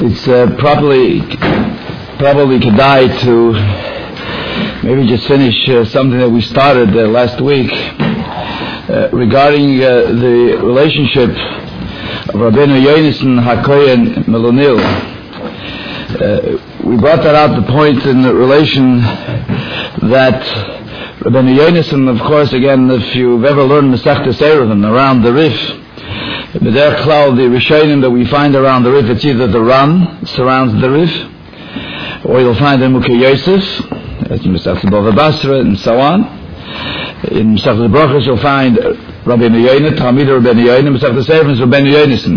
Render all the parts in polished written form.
It's probably kedai to maybe just finish something that we started last week regarding the relationship of Rabbeinu Yonason HaKohen Melunil. We brought that out the point in relation that Rabbeinu Yonason, of course, again, if you've ever learned Masechtas Eruvin around the Rif, B'derech Klal, the Rishonim that we find around the Rif, it's either the Ram surrounds the Rif, or you'll find the Mukhe Yosef, that's Masechtas Bava Basra, and so on. In Masechtas Brachos you'll find Rabbeinu Yonah, Talmid Rabbeinu Yonah, Masechtas Eruvin is Rabbeinu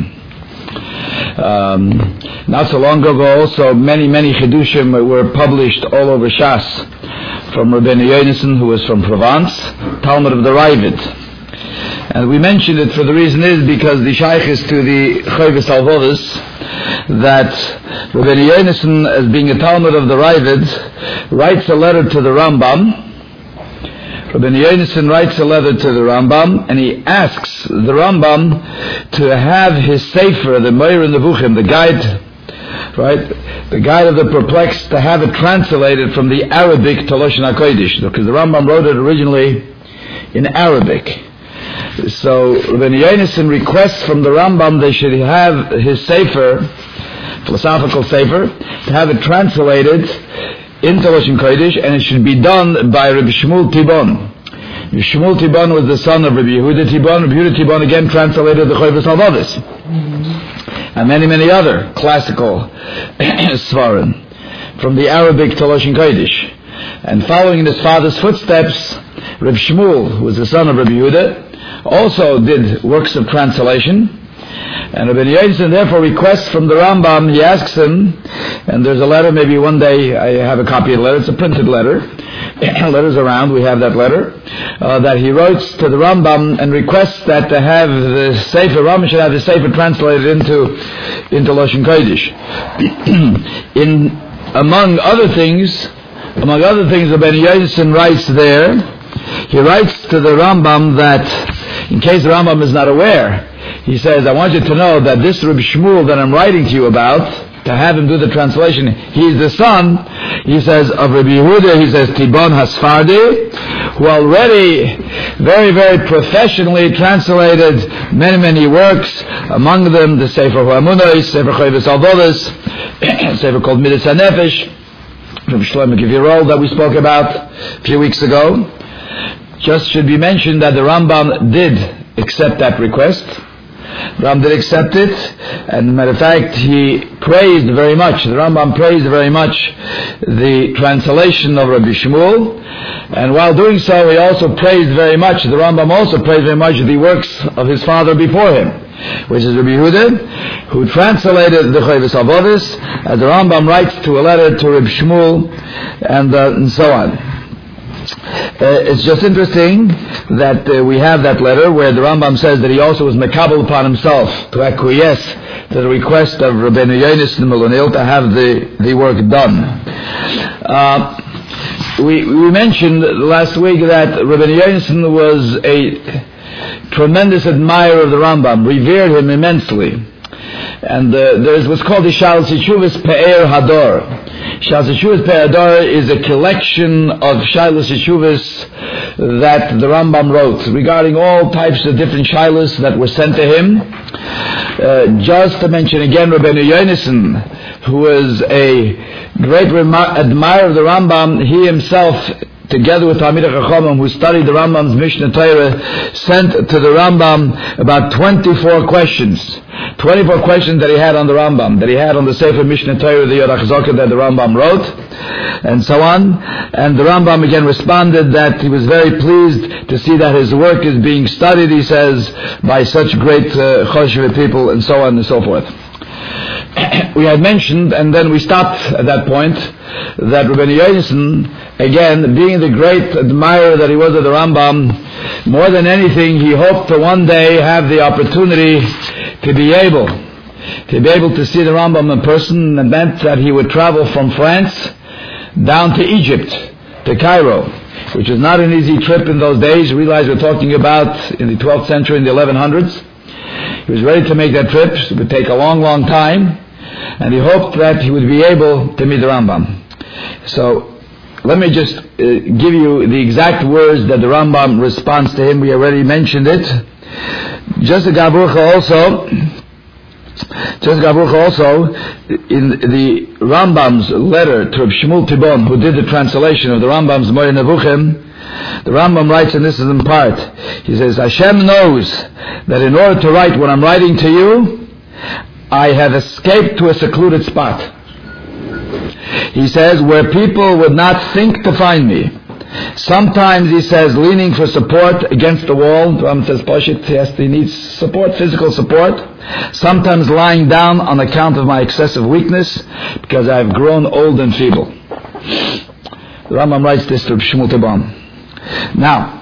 Yonason. Not so long ago also many Chidushim were published all over Shas from Rabbeinu Yonason, who was from Provence, Talmud of the Ravid. And we mentioned it for the reason is because the Shaykh is to the Chovis Alvodas that Rabbeinu Yonason, as being a Talmud of the Ravid, writes a letter to the Rambam. Rabbeinu Yonason writes a letter to the Rambam, and he asks the Rambam to have his Sefer, the Meir Nevuchim, the guide, right, the guide of the perplexed, to have it translated from the Arabic to Lashon HaKodesh, because the Rambam wrote it originally in Arabic. So Rabbeinu Yonason requests from the Rambam they should have his Sefer, philosophical Sefer, to have it translated into Lashon Kodesh, and it should be done by Rabbi Shmuel Tibon. Rabbi Shmuel Tibon was the son of Rabbi Yehuda Tibon. Rabbi Yehuda Tibon again translated the Chovis Alvodas, and many other classical Svarim from the Arabic to Lashon Kodesh. And following in his father's footsteps, Rabbi Shmuel, who was the son of Rabbi Yehuda, also did works of translation. And Rabbeinu Yonason therefore requests from the Rambam, he asks him, and there's a letter, maybe one day I have a copy of the letter, it's a printed letter, letters around, we have that letter, that he writes to the Rambam and requests that to have the Sefer, Rambam should have the Sefer translated into Lashon Kodesh. Among other things, Rabbeinu Yonason writes there, he writes to the Rambam that, in case the Rambam is not aware, he says, I want you to know that this Rabbi Shmuel that I'm writing to you about, to have him do the translation, he is the son, he says, of Rabbi Yehuda, he says, Tibon HaSfardi, who already very professionally translated many works, among them the Sefer HaMunah, Sefer Chovis Alvodas, Sefer called Midas HaNefesh, from Shlomo Kivirol that we spoke about a few weeks ago. Just should be mentioned that the Rambam did accept that request. Rambam did accept it, and matter of fact, he praised very much, the Rambam praised very much the translation of Rabbi Shmuel, and while doing so, he also praised very much, the Rambam also praised very much the works of his father before him, which is Rabbi Yehuda, who translated the Chovis Alvodas, as the Rambam writes to a letter to Rabbi Shmuel, and so on. It's just interesting that we have that letter where the Rambam says that he also was mekabel upon himself to acquiesce to the request of Rabbeinu Yonason Melunil to have the work done. We mentioned last week that Rabbeinu Yonason was a tremendous admirer of the Rambam, revered him immensely. And there's what's called the Shalos Yeshuvas Pe'er Hador. Shalos Yeshuvas Pe'er Hador is a collection of Shalos Yeshuvas that the Rambam wrote regarding all types of different Shalos that were sent to him. Just to mention again, Rabbeinu Yonason, who was a great admirer of the Rambam, he himself, together with Talmidei Chachamim who studied the Rambam's Mishnah Torah, sent to the Rambam about 24 questions. 24 questions that he had on the Rambam, that he had on the Sefer Mishnah Torah, the Yorach Zokah that the Rambam wrote, and so on. And the Rambam again responded that he was very pleased to see that his work is being studied, he says, by such great Choshev people, and so on and so forth. We had mentioned, and then we stopped at that point, that Rabbeinu Yonason, again, being the great admirer that he was of the Rambam, more than anything, he hoped to one day have the opportunity to be able to see the Rambam in person. That meant that he would travel from France down to Egypt, to Cairo, which was not an easy trip in those days. You realize we're talking about in the 12th century, in the 1100s. He was ready to make that trip. It would take a long time. and he hoped that he would be able to meet the Rambam. So let me just give you the exact words that the Rambam responds to him. We already mentioned it. Just a Gavrucha also, in the Rambam's letter to Reb Shmuel Tibon, who did the translation of the Rambam's Moreh Nevuchim, the Rambam writes, and this is in part, he says, Hashem knows that in order to write what I'm writing to you, I have escaped to a secluded spot. He says, where people would not think to find me. Sometimes, he says, leaning for support against the wall. The Rambam says, Pashit, he needs support, physical support. Sometimes lying down on account of my excessive weakness, because I have grown old and feeble. The Rambam writes this to Shmuel Tibon. Now,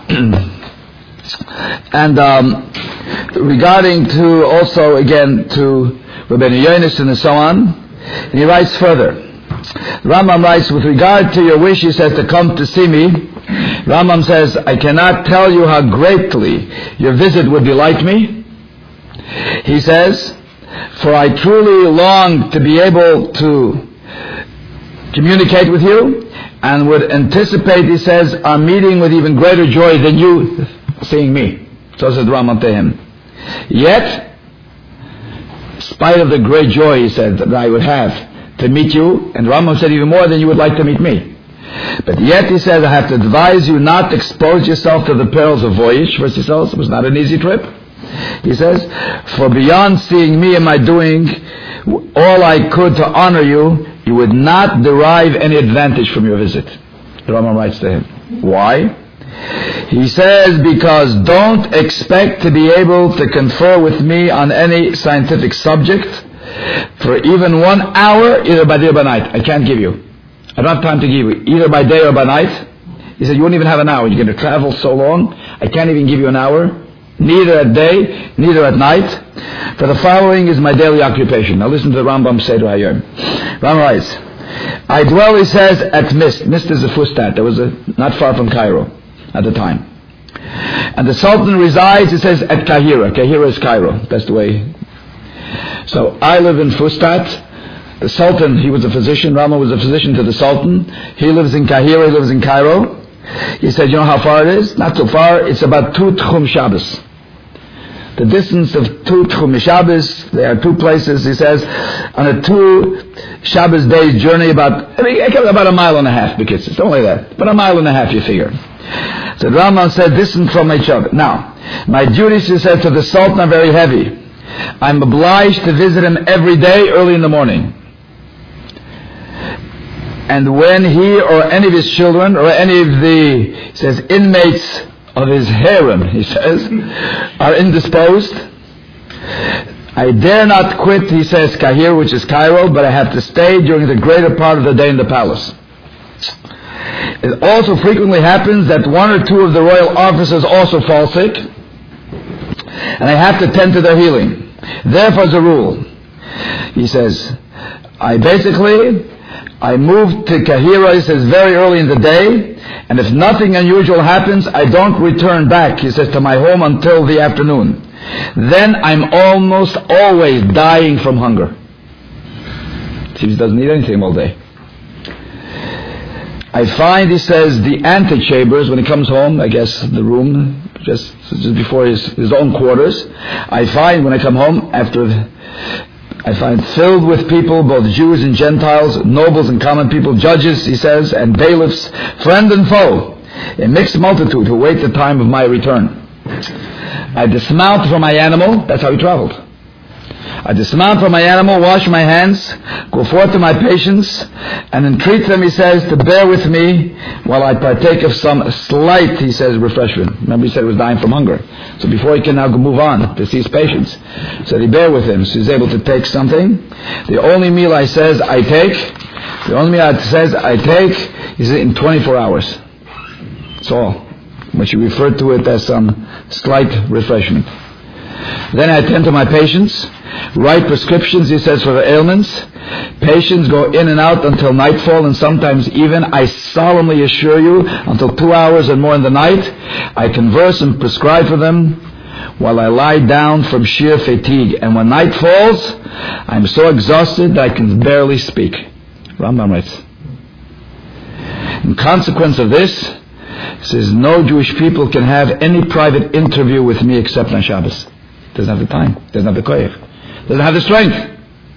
and regarding to also again to Rabbeinu Yonason and so on, and he writes further. Rambam writes, with regard to your wish, he says, to come to see me, Rambam says, I cannot tell you how greatly your visit would delight me. He says, for I truly long to be able to communicate with you, and would anticipate, he says, our meeting with even greater joy than you seeing me. So said Rambam to him. Yet, in spite of the great joy, he said, that I would have to meet you, and Rambam said even more than you would like to meet me. But yet, he says, I have to advise you not to expose yourself to the perils of voyage. First he says, it was not an easy trip. He says, for beyond seeing me and my doing all I could to honor you, you would not derive any advantage from your visit. The Rambam writes to him. Why? He says, because don't expect to be able to confer with me on any scientific subject for even 1 hour, either by day or by night. I can't give you. I don't have time to give you, either by day or by night. He said, you won't even have an hour. You're going to travel so long. I can't even give you an hour. Neither at day, neither at night. For the following is my daily occupation. Now listen to the Rambam say to Hayom. Rambam writes, I dwell, he says, at Mist. Mist is a Fustat. That was not far from Cairo at the time. And the Sultan resides, he says, at Kahira. Kahira is Cairo. That's the way. So I live in Fustat. The Sultan, he was a physician. Rambam was a physician to the Sultan. He lives in Kahira. He lives in Cairo. He said, you know how far it is? Not so far. It's about 2 Tchum Shabbos. The distance of 2 Tchum Shabbos, there are 2 places, he says, on a 2 Shabbos days journey, about a mile and a half, because it's only that. But a mile and a half, you figure. So Rambam said, distant from each other. Now, my duties, he said, to the Sultan are very heavy. I'm obliged to visit him every day early in the morning. And when he or any of his children, or any of the, he says, inmates of his harem, he says, are indisposed, I dare not quit, he says, Kahir, which is Cairo, but I have to stay during the greater part of the day in the palace. It also frequently happens that 1 or 2 of the royal officers also fall sick, and I have to tend to their healing. Therefore, as a rule, he says, I moved to Kahira, he says, very early in the day, and if nothing unusual happens, I don't return back, he says, to my home until the afternoon. Then I'm almost always dying from hunger. See, he doesn't eat anything all day. I find, he says, the antechambers, when he comes home, I guess the room, just before his own quarters, I find when I come home, I find filled with people, both Jews and Gentiles, nobles and common people, judges, he says, and bailiffs, friend and foe, a mixed multitude who wait the time of my return. I dismount from my animal, that's how he traveled. I dismount from my animal, wash my hands, go forth to my patients, and entreat them, he says, to bear with me while I partake of some slight, he says, refreshment. Remember he said he was dying from hunger. So before he can now move on to see his patients, so he bear with him. So he's able to take something. The only meal he says I take, is in 24 hours. That's all. Which he referred to it as some slight refreshment. Then I attend to my patients, write prescriptions, he says, for the ailments. Patients go in and out until nightfall, and sometimes even, I solemnly assure you, until 2 hours and more in the night. I converse and prescribe for them. while I lie down from sheer fatigue. And when night falls, I'm so exhausted that I can barely speak. Rambam writes. In consequence of this, he says, no Jewish people can have any private interview with me except on Shabbos. Doesn't have the time, doesn't have the koyach, doesn't have the strength.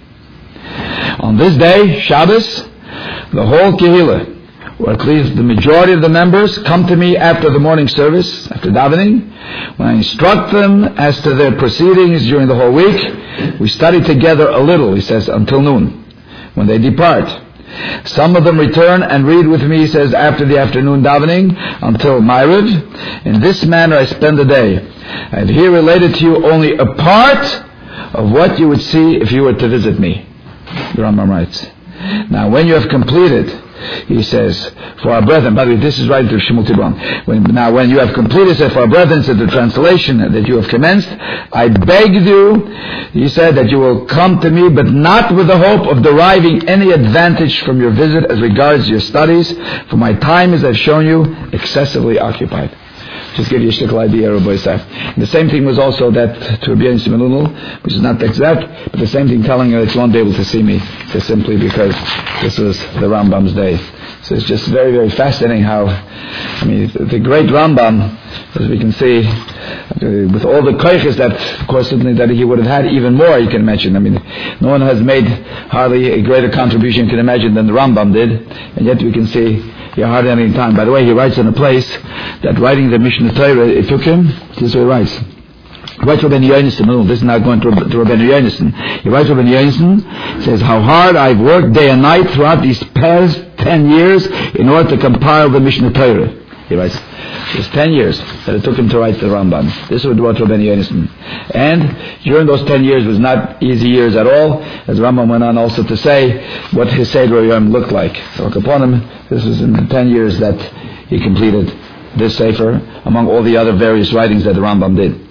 On this day, Shabbos, the whole Kehillah, or at least the majority of the members, come to me after the morning service, after davening. When I instruct them as to their proceedings during the whole week, we study together a little, he says, until noon. When they depart, some of them return and read with me, he says, after the afternoon davening until Ma'ariv. In this manner I spend the day. I have here related to you only a part of what you would see if you were to visit me. The Rambam writes. Now when you have completed, he says, for our brethren, by the way, this is right to Shmuel Tibon. When you have completed, said, for our brethren, said the translation that you have commenced, I beg you, he said, that you will come to me, but not with the hope of deriving any advantage from your visit as regards your studies, for my time, as I've shown you, excessively occupied. Just give you a shtickle idea, Rabbi Yisrael. The same thing was also that to Rabbi Yisrael, which is not the exact, but the same thing telling her that you won't be able to see me, just simply because this was the Rambam's day. So it's just very, very fascinating how, the great Rambam, as we can see, with all the koiches that, of course, certainly that he would have had even more, you can imagine. No one has made hardly a greater contribution, you can imagine, than the Rambam did, and yet we can see he hardly had any time. By the way, he writes in a place that writing the Mishnah Torah, it took him, this is what he writes. He writes Rabbeinu Yonason, this is not going to Rabbeinu Yonason. He writes Rabbeinu Yonason, says, how hard I've worked day and night throughout these past 10 years in order to compile the Mishnah Torah. He writes, it was 10 years that it took him to write the Rambam. This is what Rabbeinu Yonason. And during those 10 years was not easy years at all, as Rambam went on also to say what his Seder Yom looked like. So upon him, this was in the 10 years that he completed this Sefer, among all the other various writings that the Rambam did.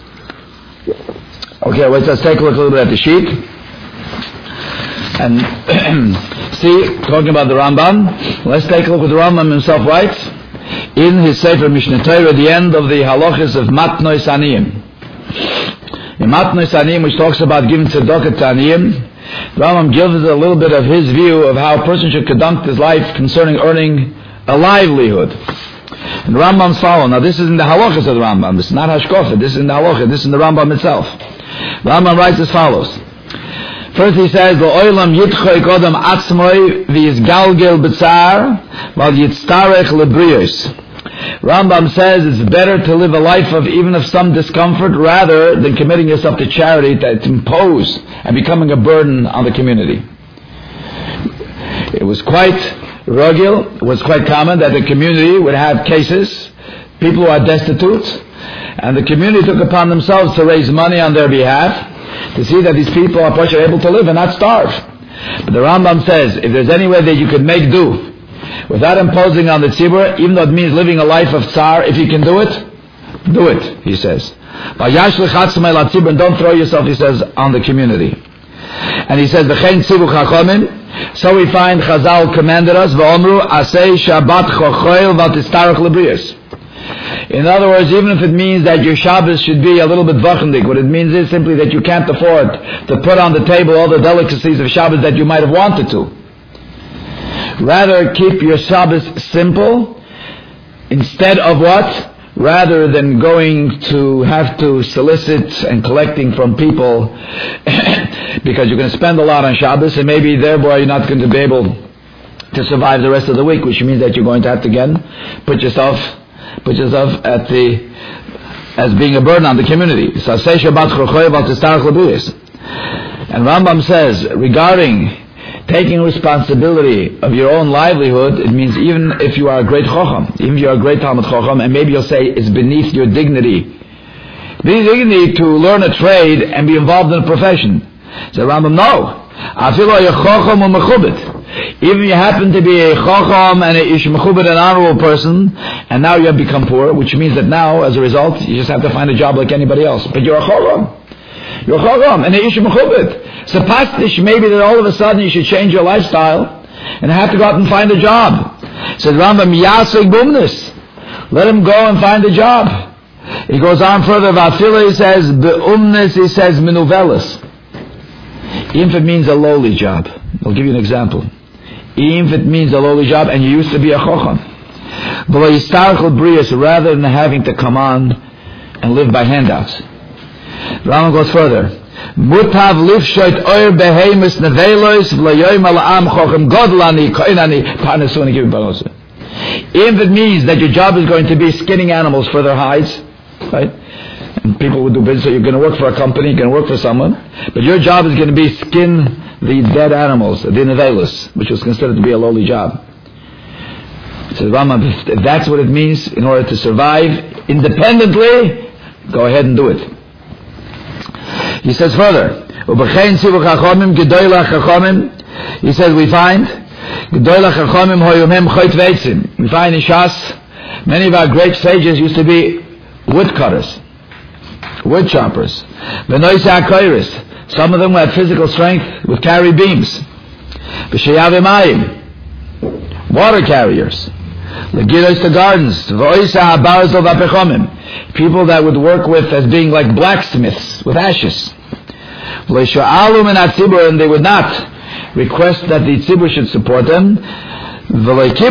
Okay, let's take a look a little bit at the sheet. And see, talking about the Rambam, let's take a look what the Rambam himself writes in his Sefer Mishnah Torah at the end of the halachas of Matnois Aniyim. In Matnois Aniyim, which talks about giving tzedakah to Aniyim, Rambam gives us a little bit of his view of how a person should conduct his life concerning earning a livelihood. And Rambam's follow. Now this is in the halachas of the Rambam. This is not hashkofa. This is in the halachas. This is in the Rambam itself. Rambam writes as follows. First he says, "L'olam yitchoy kodam atzmoi v'yizgalgel b'tzar v'al yitztarech lebriyos." Rambam says it's better to live a life of even of some discomfort rather than committing yourself to charity to impose and becoming a burden on the community. It was quite it was quite common that the community would have cases, people who are destitute, and the community took upon themselves to raise money on their behalf to see that these people are able to live and not starve. But the Rambam says, if there's any way that you could make do without imposing on the tzibur, even though it means living a life of tsar, if you can do it, he says. And don't throw yourself, he says, on the community. And he says, so we find Chazal commanded us, V'omru asay Shabbat chochoil v'tistarach lebriyos. In other words, even if it means that your Shabbos should be a little bit vachendik, what it means is simply that you can't afford to put on the table all the delicacies of Shabbos that you might have wanted to. Rather, keep your Shabbos simple, instead of what? Rather than going to have to solicit and collecting from people because you're going to spend a lot on Shabbos and maybe thereby you're not going to be able to survive the rest of the week, which means that you're going to have to again put yourself at as being a burden on the community. And Rambam says regarding taking responsibility of your own livelihood, it means even if you are a great Chacham, even if you are a great Talmud Chacham, and maybe you'll say it's beneath your dignity to learn a trade and be involved in a profession. So Rambam, no. Even if you happen to be a Chacham and a Ish Mechubed, an honorable person, and now you have become poor, which means that now, as a result, you just have to find a job like anybody else. But you're a Chacham. You're a Chacham and a Ish Mechubed. So pastish, maybe that all of a sudden you should change your lifestyle and have to go out and find a job. Said Rambam, Yasek Bumnis. Let him go and find a job. He goes on further, Vafila, he says, Be'umnes, he says, Minuvelis. Even if it means a lowly job. I'll give you an example. Even if it means a lowly job and you used to be a chocham. Rather than having to come on and live by handouts. Rambam goes further. Mutav lifshoit oir behemis nevelos v'loyoyim ala'am chocham godlani koinani panasuni giving panosa. If it means that your job is going to be skinning animals for their hides, right? And people would do business, so you're going to work for a company, you're going to work for someone, but your job is going to be skin the dead animals, the nevelos, which was considered to be a lowly job. So Rambam, if that's what it means in order to survive independently, go ahead and do it. He says further, he says we find in Shas, many of our great sages used to be woodcutters, wood choppers. Some of them had physical strength, would carry beams. Water carriers. The gardens. People that would work with as being like blacksmiths with ashes. And they would not request that the tzibur should support them. As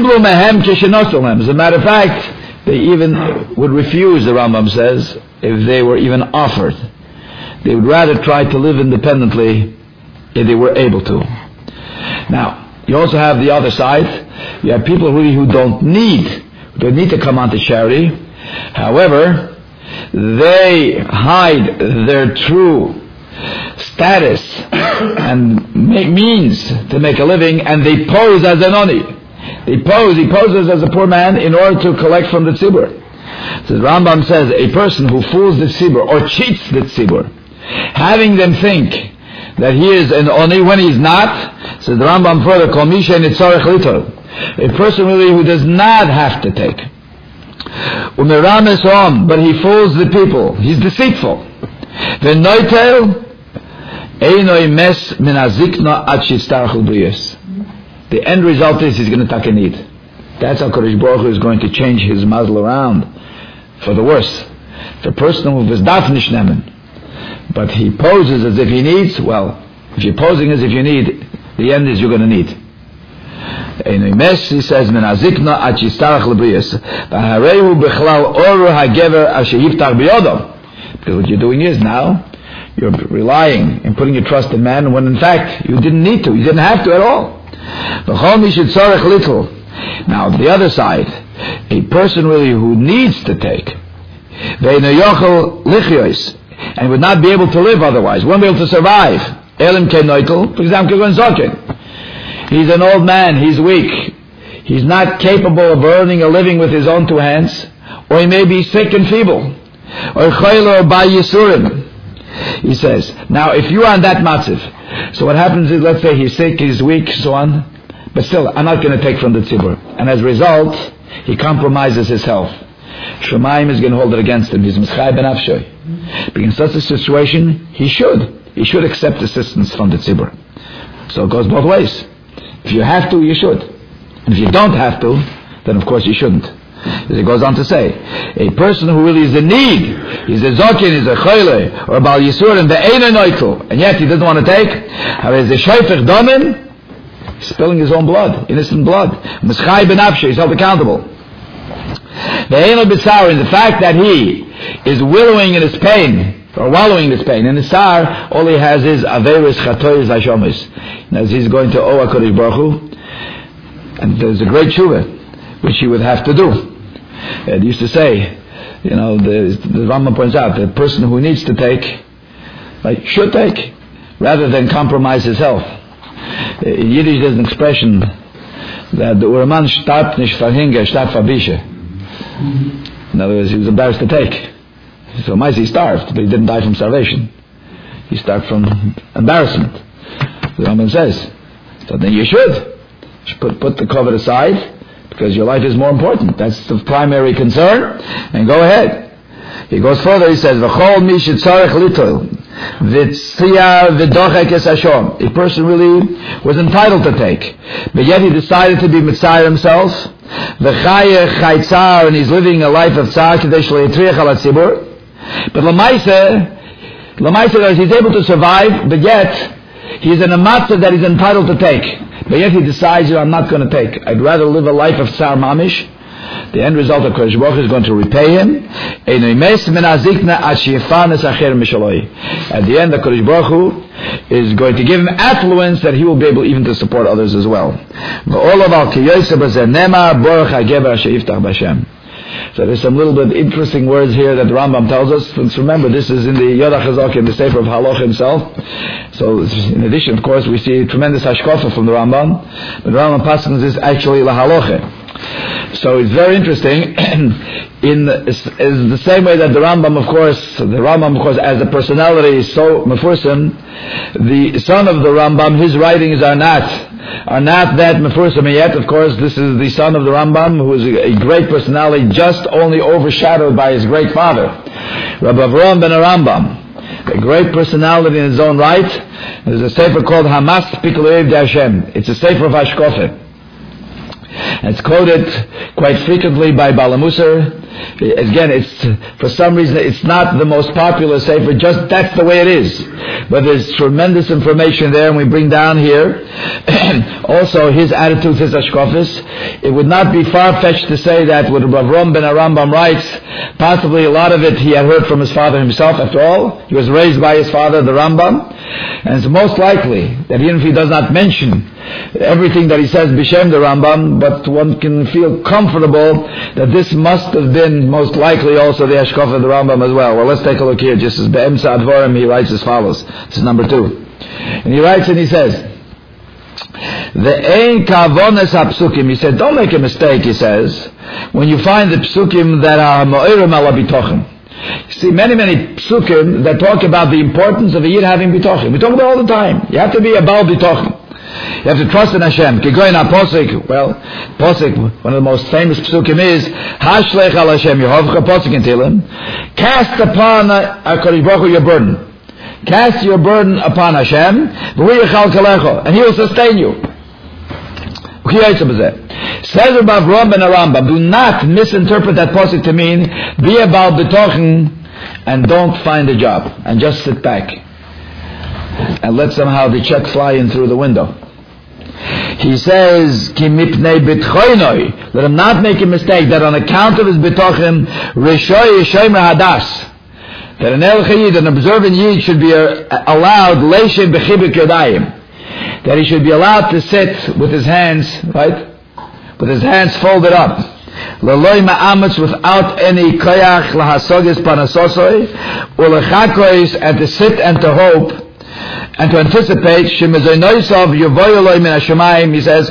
a matter of fact, they even would refuse, the Rambam says, if they were even offered. They would rather try to live independently if they were able to. Now, you also have the other side. You have people really who don't need to come onto charity. However, they hide their true status and means to make a living, and they pose as an oni. He poses as a poor man in order to collect from the tzibur. So the Rambam says a person who fools the tzibur or cheats the tzibur, having them think that he is an oni when he's not. So the Rambam further, a person really who does not have to take. But he fools the people. He's deceitful. The end result is he's going to take a need. That's how Kodesh Baruch Hu is going to change his mazel around for the worse. The person who is dafnish nemen, but he poses as if he needs, well, if you're posing as if you need, the end is you're going to need. He says, because what you're doing is now, you're relying and putting your trust in man when in fact you didn't need to, you didn't have to at all. Now the other side, a person really who needs to take, and would not be able to live otherwise, won't be able to survive. For example, he's an old man, he's weak, he's not capable of earning a living with his own two hands, or he may be sick and feeble, or by Yisurim. He says, now if you are on that matziv, so what happens is, let's say he's sick, he's weak, so on, but still, I'm not going to take from the tzibur. And as a result, he compromises his health. Shemaim is going to hold it against him. He's mischai ben afshoy. But in such a situation, he should accept assistance from the tzibur. So it goes both ways. If you have to, you should. And if you don't have to, then of course you shouldn't. As it goes on to say, a person who really is in need, he's a zokin, he's a choyle, or a bal yisurim, and yet he doesn't want to take, he's a shayfech domin, spilling his own blood, innocent blood. Mischai ben afshe, he's held accountable. In the fact that he is willowing in his pain, or wallowing in his pain, in his sar, all he has is averis chatois hashomis. As he's going to owe HaKadosh Baruch Hu, and there's a great tshuva, which he would have to do. It used to say, the Rambam points out, the person who needs to take, should take, rather than compromise his health. In Yiddish there's an expression that the Uraman starb nicht vor Hunger, starb vor Bische. In other words, he was embarrassed to take. So he starved, but he didn't die from starvation. He starved from embarrassment. The Rambam says, so then you should put the covet aside, because your life is more important. That's the primary concern, and go ahead. He goes further, he says, V'chol mi shetzarech litol. A person really was entitled to take, but yet he decided to be mitzayir himself. And he's living a life of tzar kadesh le'yitriach al hatzibur. But Lamaisa, he's able to survive, but yet he's in a matzah that he's entitled to take. But yet he decides, I'm not going to take. I'd rather live a life of tzar mamish. The end result of Kodesh Baruch Hu is going to repay him. At the end, the Kodesh Baruch Hu is going to give him affluence that he will be able even to support others as well. So there's some little bit interesting words here that the Rambam tells us. Let's remember, this is in the Yod HaChazak, in the Sefer of Halacha himself. So in addition, of course, we see tremendous hashkafa from the Rambam. But the Rambam Paschal is actually la halacha. So it's very interesting. Is the same way that the Rambam, of course, as the personality is so mefursim, the son of the Rambam, his writings are not that mefursim yet. Of course, this is the son of the Rambam, who is a great personality, just only overshadowed by his great father, Rabbi Avraham ben Rambam. A great personality in his own right. There's a sefer called Hamas Piklev de Hashem. It's a sefer of Hashkofet. It's quoted quite frequently by Bala Musar. Again, for some reason it's not the most popular sefer, just that's the way it is. But there's tremendous information there, and we bring down here also his attitudes, his hashkafis. It would not be far-fetched to say that what Rav Ram ben Arambam writes, possibly a lot of it he had heard from his father himself. After all, he was raised by his father, the Rambam, and it's most likely that even if he does not mention everything that he says b'shem the Rambam, but one can feel comfortable that this must have been most likely also the hashkafa of the Rambam as well. Well, let's take a look here. Just as Be'emsa Advarim, he writes as follows. This is number 2. And he writes and he says, the ein kavones hapsukim. He said, don't make a mistake, he says, when you find the psukim that are mo'irim ala bitochim. You see, many psukim that talk about the importance of a yid having bitochim. We talk about it all the time. You have to be a baal bitochim. You have to trust in Hashem. Posik, one of the most famous psukim is Hashlech al Hashem Yehovcha, Posik in Tehillim. Cast upon HaKadosh Baruch Hu your burden. Cast your burden upon Hashem, and He will sustain you. Says Rav Ram ben Arambam, do not misinterpret that posik to mean be about betochen and don't find a job and just sit back and let somehow the check fly in through the window. He says, let him not make a mistake that on account of his betochen, that an observant yid should be allowed that he should be allowed to sit with his hands, right? With his hands folded up. Without any koyach lahasogis panasosoi, and to sit and to hope and to anticipate, he says,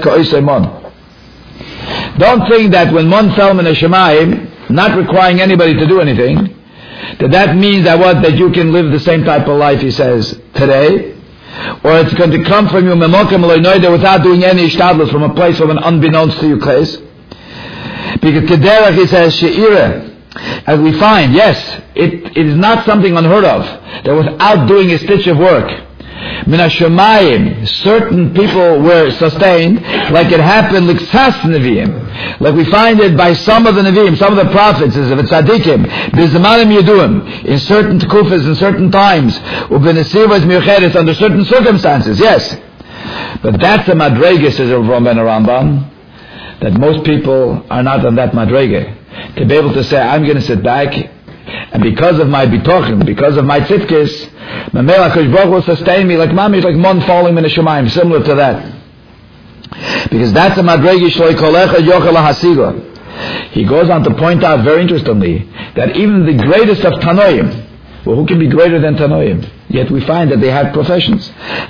don't think that when mon fell min hashemayim, not requiring anybody to do anything, that means that you can live the same type of life, he says, today, or it's going to come from you without doing any ishtadlus from a place from an unbeknownst to you place. Because kederach, he says, she'ira, as we find, yes, it is not something unheard of, that without doing a stitch of work, min hashemayim, certain people were sustained, like it happened l'ksas neviim, like we find it by some of the neviim, some of the prophets, as of tzaddikim, b'zamanim yeduim, in certain tekufas, in certain times, u'b'nesivas miucheres, under certain circumstances, yes. But that's a madrega, says Rav Ram ben Arambam, that most people are not on that madrega. To be able to say, I'm going to sit back, and because of my bitochim, because of my tzidkis, Mamela HaKadosh Baruch will sustain me like mami, like mon falling in the shemayim, similar to that. Because that's a madregi shloi kolecha yochel hasiga. He goes on to point out very interestingly that even the greatest of Tanoim, well, who can be greater than Tanoim? Yet we find that they had professions.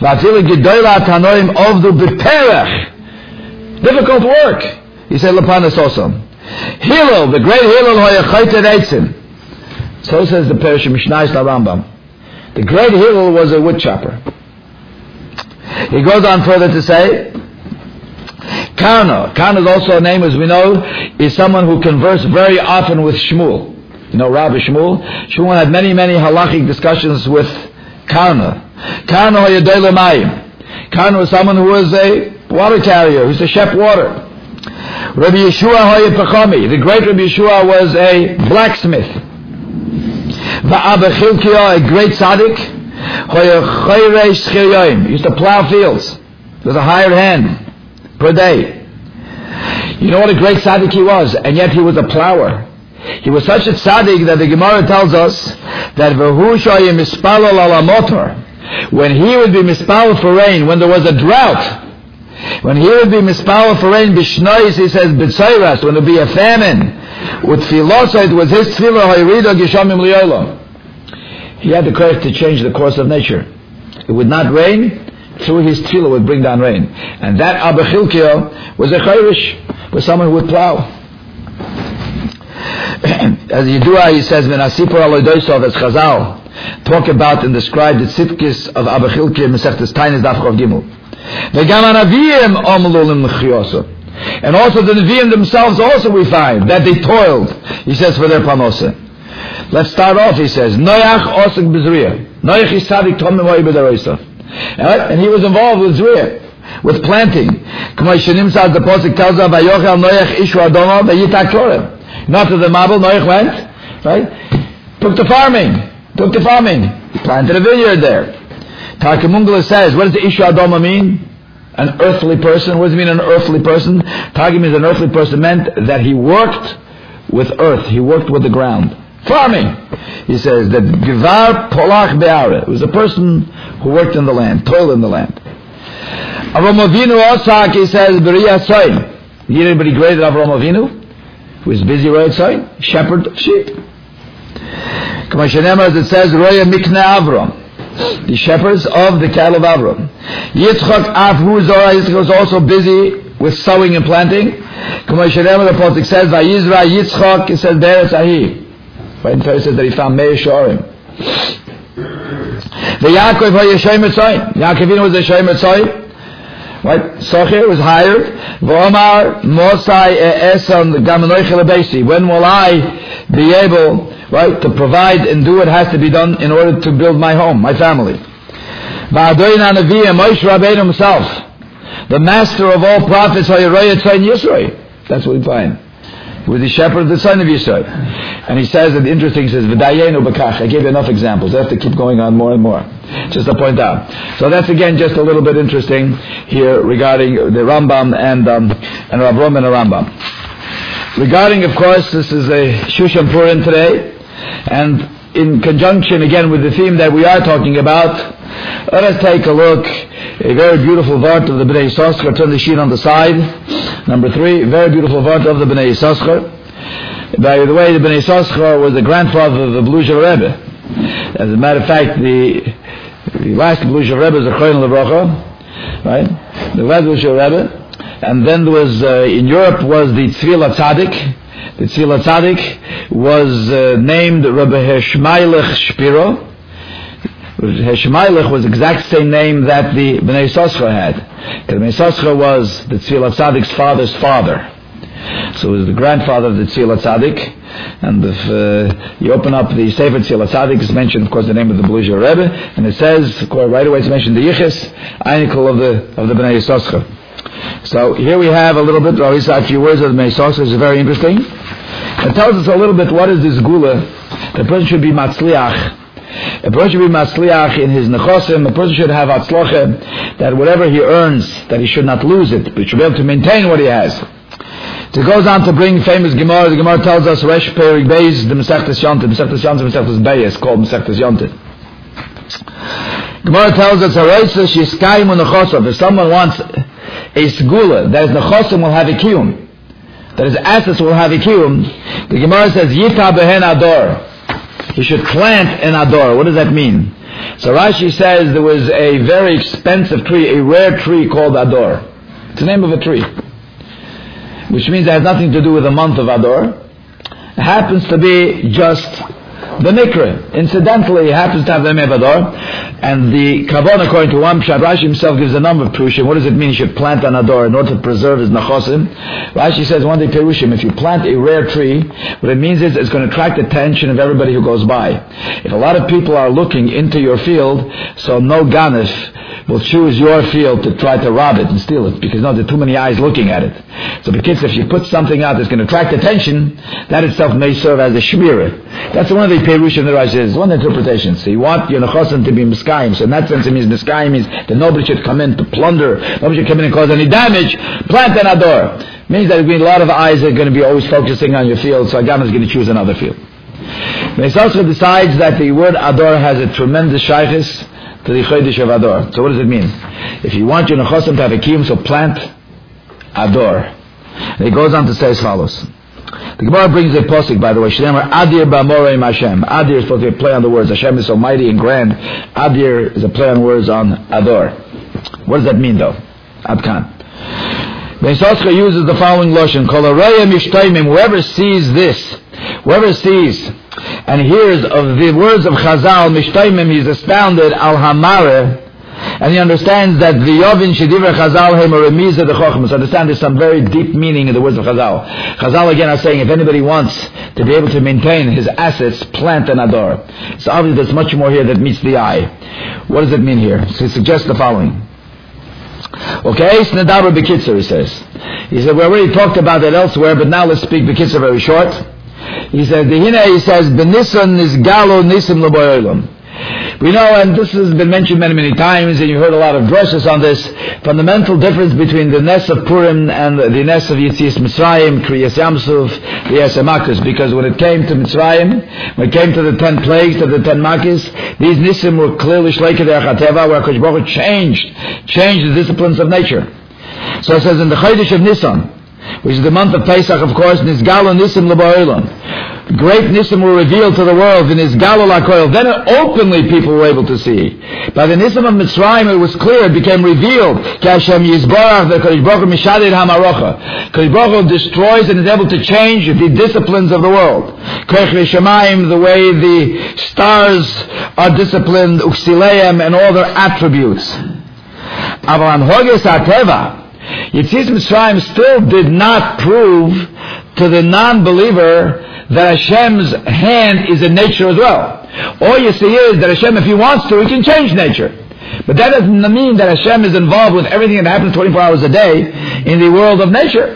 Difficult work. He said, Lapanas also. Hillel, the great Hillel, hoyachayter eitzim. So says the Perish Mishnais Rambam. The great Hillel was a wood chopper. He goes on further to say, Karno is also a name, as we know, is someone who conversed very often with Shmuel. You know Rabbi Shmuel? Shmuel had many halachic discussions with Karna. Karna hoyadei l'mayim. Karna was someone who was a water carrier, who's to shep water. Rabbi Yeshua hoyepachami. The great Rabbi Yeshua was a blacksmith. Va'abba Chilkiah, a great tzaddik, hoyachayreish schiryoim. He used to plow fields. With a hired hand per day. You know what a great tzaddik he was, and yet he was a plower. He was such a tzaddik that the Gemara tells us that when he would be mispal for rain, when there was a drought, when he would be mispal for rain, b'shnois, he says, b'tzayras, when there would be a famine, with tfilosa, it was his tfilah, he had the courage to change the course of nature. It would not rain, through his tefillah would bring down rain. And that Abba Chilkiah was a chayrish, was someone who would plow. As Yidua, he says, Menasipur alodoisov, as Chazal talk about and describe the tzidkis of Abba Chilkiah, Mesechtes Tainis Daf Chav Gimel. And also the Nevi'im themselves also we find that they toiled, he says, for their panosah. Let's start off, he says, Noach osek b'zriyah. Noach is tzadik tomim hoi b'daroisav. And he was involved with zriyah, with planting. The Pasuk tells us, "Vayochel Noach ishu Adonah vayitak Torah." Not to the Mabel, Noach went, right? Took to farming. He planted a vineyard there. Targum says, what does the ishu Adonah mean? An earthly person. What does it mean, an earthly person? Targum means an earthly person meant that he worked with earth. He worked with the ground. Farming. He says that Givar Polach Be'ara. It was a person who worked in the land, toiled in the land. Avram Avinu Osak, he says, B'riyah Soin. Anybody greater than Avram Avinu? Who was busy road Soin? Shepherd of sheep. Kamashanem, as it says, Roya Mikne Avram. The shepherds of the cattle of Avram. Yitzchak Avhu Zorah. Yitzchak was also busy with sowing and planting. Kamashanem, the Pasuk says, Vayizra Yitzchak, it says, Be'eretz Ahi. Right, and says that he found Meir Shorim. The Yaakov was a Shoim Etzoy. Right? Socher was hired. V'omar Mosai Eson Gamanoichel Abesi. When will I be able, right, to provide and do what has to be done in order to build my home, my family? V'adoyin Hanavi, Moshe Rabbeinu himself, the master of all prophets, Hayeroy Etzoy Yisroi. That's what we find. He was the shepherd, the son of Yisrael. And he says, and interesting, he says, V'dayenu b'kach. I gave you enough examples. I have to keep going on more and more. Just to point out. So that's again just a little bit interesting here regarding the Rambam and Rav Rom and the Rambam. Regarding, of course, this is a Shushan Purim today. And in conjunction again with the theme that we are talking about, let us take a look. A very beautiful vart of the Bnei Yissaschar. Turn the sheet on the side. Number 3, very beautiful vart of the Bnei Yissaschar. By the way, the Bnei Yissaschar was the grandfather of the Blucher Rebbe. As a matter of fact, the last Blucher Rebbe is the Choyin Levracha, right? The last Blucher Rebbe. And then there was, in Europe, was the Tzvila Tzadik. The Tzvila Tzadik was named Rabbi Heshmailech Shpiro. Heshmailech was the exact same name that the Bnei Yissaschar had. The Bnei Yissaschar was the Tzvila Tzadik's father's father. So it was the grandfather of the Tzvila Tzadik. And if you open up the Sefer Tzvila Tzadik, it's mentioned, of course, the name of the Blucher Rebbe. And it says, of course, right away it's mentioned the Yichus, Einikol of the Bnei Yissaschar. So here we have a little bit, or at least a few words of the Bnei Yissaschar. It's very interesting. It tells us a little bit what is this Gula. The person should be Matzliach. A person should be Matzliach in his Nechosim. A person should have Atzloche, that whatever he earns, that he should not lose it, but he should be able to maintain what he has. So it goes on to bring famous Gemara. The Gemara tells us, Resh Perik Beis, the Mesechtes Yontif. Mesechtes Yontif, Mesechtes Beis, called Mesechtes Yontif. Gemara tells us, if someone wants a Segula, that his Nechosim will have a Kiyum, that his assets will have a Kiyum, the Gemara says, Yita Behen Ador. He should plant an Ador. What does that mean? So Rashi says there was a very expensive tree, a rare tree called Ador. It's the name of a tree. Which means it has nothing to do with the month of Ador. It happens to be just The Mikra, incidentally, happens to have the Mevador, and the Kavan, according to one Pshat, Rashi himself gives a number of Perushim. What does it mean he should plant an Ador in order to preserve his Nachosim? Rashi says one day Perushim, if you plant a rare tree, what it means is it's going to attract the attention of everybody who goes by. If a lot of people are looking into your field, so no Ganef will choose your field to try to rob it and steal it, because no, there are too many eyes looking at it. So because if you put something out that's going to attract attention, that itself may serve as a shmirah. That's one of the Perushim that Rashi says. One interpretation. So you want your Nechosim to be Miskayim. So in that sense it means Miskayim means that nobody should come in to plunder, nobody should come in and cause any damage. Plant an Ador. Means that a lot of eyes are going to be always focusing on your field, so Agam is going to choose another field. But also decides that the word Ador has a tremendous shaykhis to the Chodesh of Ador. So what does it mean? If you want your Nechosim to have a kiyum, so plant Ador. And he goes on to say as follows. The Gemara brings a posik, by the way. Shneimar Adir b'Amoreim Hashem. Adir is supposed to be a play on the words. Hashem is so mighty and grand. Adir is a play on words on Ador. What does that mean, though? Adkan. Beisotzcha uses the following lotion: Kol harayim yishtaimim. Whoever sees this, whoever sees and hears of the words of Chazal, mishtaimim, he's astounded al hamare. And he understands that the Yovin Shediver Chazal Hem or Remiza the Chochmas. Understand there's some very deep meaning in the words of Chazal. Chazal again are saying if anybody wants to be able to maintain his assets, plant an Ador. It's obvious there's much more here that meets the eye. What does it mean here? So he suggests the following. Okay, Snadaber Bekitzer, he says. He said, we already talked about that elsewhere, but now let's speak Bekitzer very short. He says, he says, Benisan is Galo Nisim Laboyolam. We know, and this has been mentioned many, many times, and you heard a lot of drushes on this, fundamental difference between the Nes of Purim and the Nes of Yetzias Mitzrayim, Kriyas Yamsuf, the Yaseh Makos, because when it came to Mitzrayim, when it came to the 10 plagues, to the 10 Makos, these Nisim were clearly Shleikei Derech HaTeva, where HaKadosh Baruch Hu changed the disciplines of nature. So it says in the Chodesh of Nisan, which is the month of Pesach, of course, Nizgalo Nisim L'Ba'olam. Great Nisim were revealed to the world in Nizgalo L'Koil. Then openly people were able to see. By the Nisim of Mitzrayim, it was clear, it became revealed. Ki Hashem Yizborach, the Kadosh Baruch Hu Mishadid HaMarocha. Kadosh Baruch Hu destroys and is able to change the disciplines of the world. Koich V'Shamayim, the way the stars are disciplined, Uksileim, and all their attributes. Aval Anhoges HaTeva, Yetzias Mitzrayim still did not prove to the non-believer that Hashem's hand is in nature as well. All you see is that Hashem, if He wants to, He can change nature. But that doesn't mean that Hashem is involved with everything that happens 24 hours a day in the world of nature.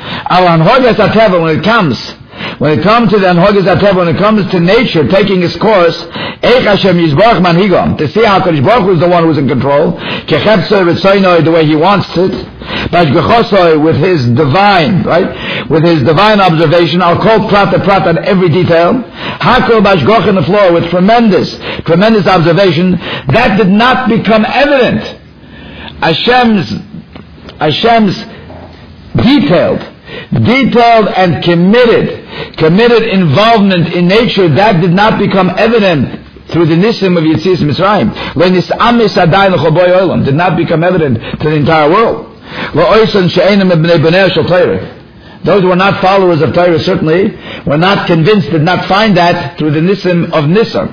When it comes to the Anhoges HaTeva, when it comes to nature taking its course, Eich Hashem Yizborach Manhigam, to see how Kadosh Baruch Hu is the one who is in control, Kechepsoi Ritzoinoi, the way He wants it, Bashgechosoi, with His divine, right, with His divine observation, I'll call prat on every detail, Hakol Bashgoch in the floor, with tremendous observation, that did not become evident. Hashem's detailed and committed involvement in nature, that did not become evident through the Nisim of Yetzias Mitzrayim. Did not become evident to the entire world. Those who were not followers of Torah certainly were not convinced, did not find that through the Nisim of Nisan.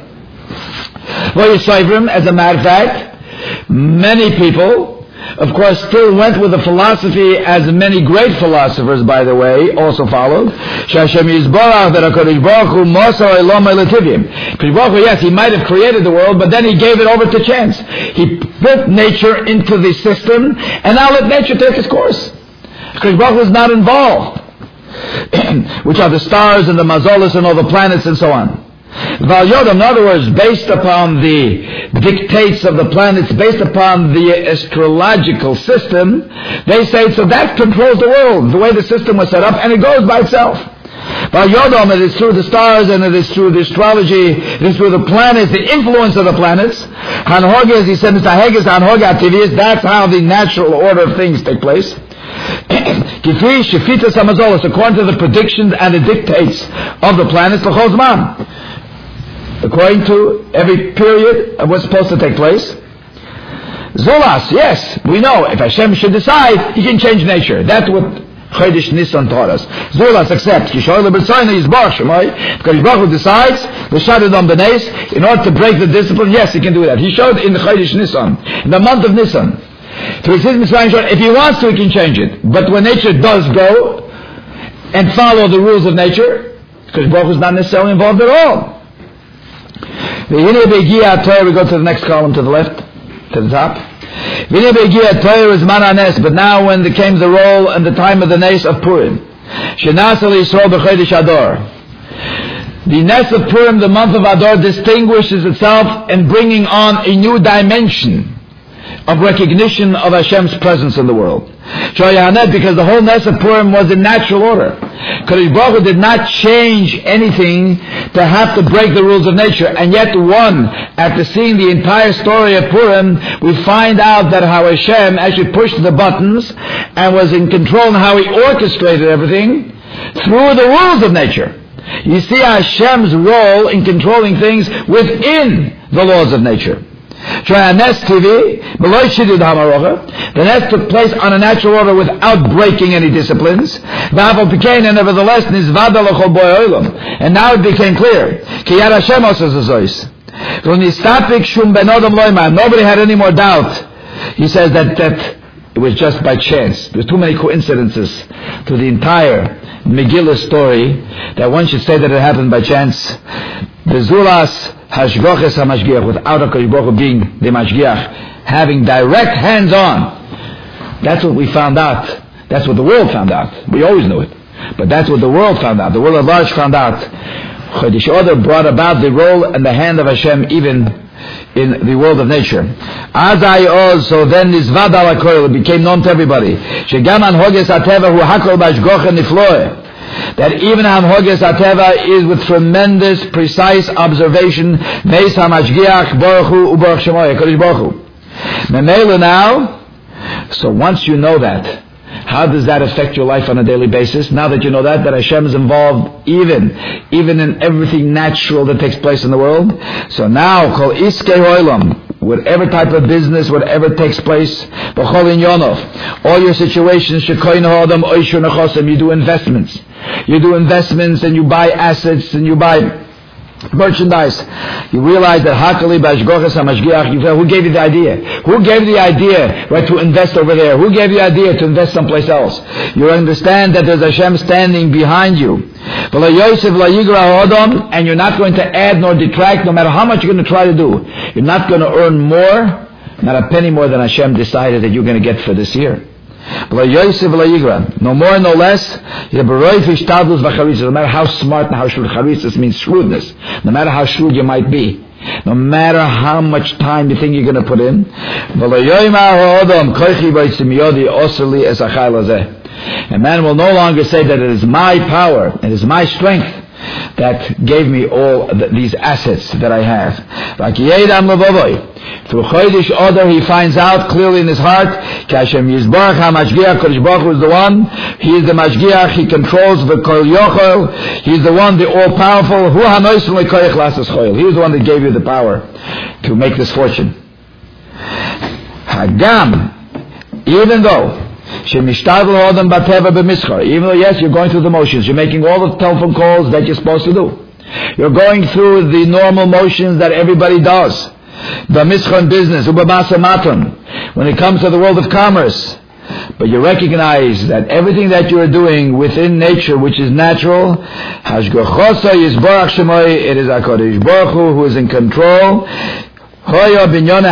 As a matter of fact, many people, of course, still went with the philosophy, as many great philosophers, by the way, also followed. Hashem Yizborach, that HaKadosh Baruch Hu Mosar Elom Elativim. HaKadosh Baruch Hu, yes, He might have created the world, but then He gave it over to chance. He put nature into the system, and now let nature take its course. HaKadosh Baruch Hu is not involved, which are the stars and the mazolas and all the planets and so on. Val Yodam, in other words, based upon the dictates of the planets, based upon the astrological system, they say, so that controls the world, the way the system was set up, and it goes by itself. Val Yodam, it is through the stars, and it is through the astrology, it is through the planets, the influence of the planets. Hanhoges, he said, Mr. Hanhoga, that's how the natural order of things take place. According to the predictions and the dictates of the planets, according to every period of what's supposed to take place. Zolas, yes, we know if Hashem should decide, He can change nature. That's what Chodesh Nisan taught us. Zulas accepts. Kishoyle B'Tzoyna Yisbarach Shemai. Because Yisbarach Decides, L'Shadid on B'Neis, in order to break the discipline, yes, he can do that. He showed in the Chodesh Nisan, in the month of Nisan. So he says, if he wants to, he can change it. But when nature does go and follow the rules of nature, because Baruch is not necessarily involved at all. We go to the next column to the left, to the top. But now when there came the role and the time of the Nes of Purim, the Nes of Purim, the month of Adar, distinguishes itself in bringing on a new dimension of recognition of Hashem's presence in the world. Because the whole Nes of Purim was in natural order. Kadosh Baruch Hu did not change anything to have to break the rules of nature. And yet after seeing the entire story of Purim, we find out that how Hashem actually pushed the buttons and was in control and how he orchestrated everything through the rules of nature. You see Hashem's role in controlling things within the laws of nature. The Nes took place on a natural order without breaking any disciplines. And nevertheless, and now it became clear. Nobody had any more doubt. He says that it was just by chance. There's too many coincidences to the entire Megillah story that one should say that it happened by chance. The Zulas Hashgoches HaMashgiach, without HaKadosh Baruch Hu being the Mashgiach, having direct hands-on. That's what we found out. That's what the world found out. We always knew it. But that's what the world found out. The world at large found out. Chodesh Adar brought about the role and the hand of Hashem even in the world of nature. Azai Oz, so then Nizvad al HaKoil, it became known to everybody. Shegam Hanhoges HaTeva Hu Hakol Bashgocha Nifloeh. That even Hanhoges HaTeva is with tremendous, precise observation. Meis HaMashgiach Baruch Hu Ubaruch Shemoy HaKadosh Baruch Hu. Memela now. So once you know that, how does that affect your life on a daily basis? Now that you know that Hashem is involved even in everything natural that takes place in the world. So now, Kol Iskei Olam, whatever type of business, whatever takes place, B'chol Inyonov, all your situations, you do investments. You do investments and you buy assets and you buy merchandise. You realize that Hakali Bashgochas HaMashgiach, who gave you the idea? Who gave you the idea, right, to invest over there? Who gave you the idea to invest someplace else? You understand that there's Hashem standing behind you. And you're not going to add nor detract, no matter how much you're going to try to do. You're not going to earn more, not a penny more than Hashem decided that you're going to get for this year. No more, no less. No matter how smart and how shrewd, charisma means shrewdness. No matter how shrewd you might be, no matter how much time you think you're going to put in, a man will no longer say that it is my power, it is my strength that gave me all these assets that I have. Through Chodesh Adar, he finds out clearly in his heart, Hashem Yisbarach HaMashgiach, Kodesh Baruch Hu is the one, he is the Mashgiach, he controls the Kol Yochel, he is the one, the all-powerful, Hu HaNoisen LeKoyach Lasas Choyel, he is the one that gave you the power to make this fortune. Hagam, even though, even though, yes, you're going through the motions, you're making all the telephone calls that you're supposed to do, you're going through the normal motions that everybody does, the mischon business, when it comes to the world of commerce, but you recognize that everything that you are doing within nature, which is natural, it is HaKadosh Baruch Hu who is in control. Who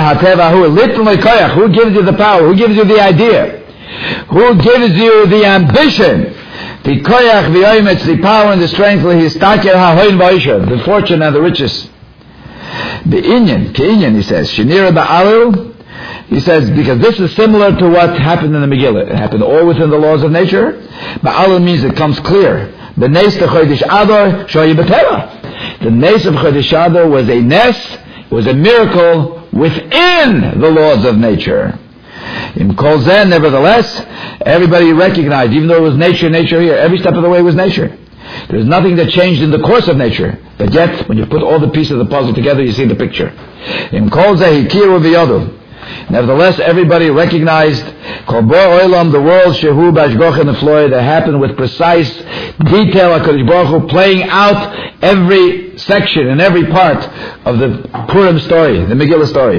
gives you the power? Who gives you the idea? Who gives you the ambition? The koyach, the oimetz, the power and the strength, the fortune and the riches. The Inyan, he says, Shinira Ba'alil, he says, because this is similar to what happened in the Megillah. It happened all within the laws of nature. Ba'alil means it comes clear. The Nes to Chodesh Adar, Shoyi B'Teva. The Nes of Chodesh Adar was a Nes, was a miracle within the laws of nature. In Kol Zeh, nevertheless, everybody recognized, even though it was nature here, every step of the way was nature. There's nothing that changed in the course of nature, but yet, when you put all the pieces of the puzzle together, you see the picture. In Kol Zeh Hikiru V'Yodu, Nevertheless, everybody recognized Kol Bo Olam, the world, Shehu Bashgoch and the Floyd, that happened with precise detail, HaKadosh Baruch Hu playing out every section and every part of the Purim story, the Megillah story.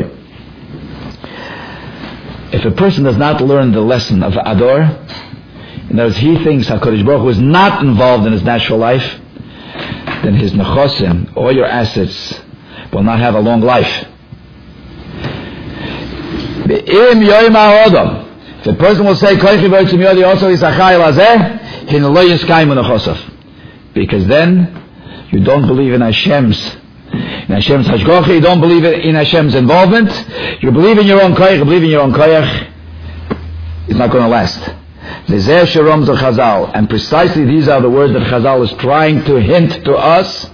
If a person does not learn the lesson of Ador, in other words, he thinks HaKadosh Baruch Hu is not involved in his natural life, then his nechosim, all your assets, will not have a long life. If the person will say, because then you don't believe in Hashem's hashgacha, you don't believe in Hashem's involvement, you believe in your own koyach, it's not going to last. And precisely these are the words that Chazal is trying to hint to us.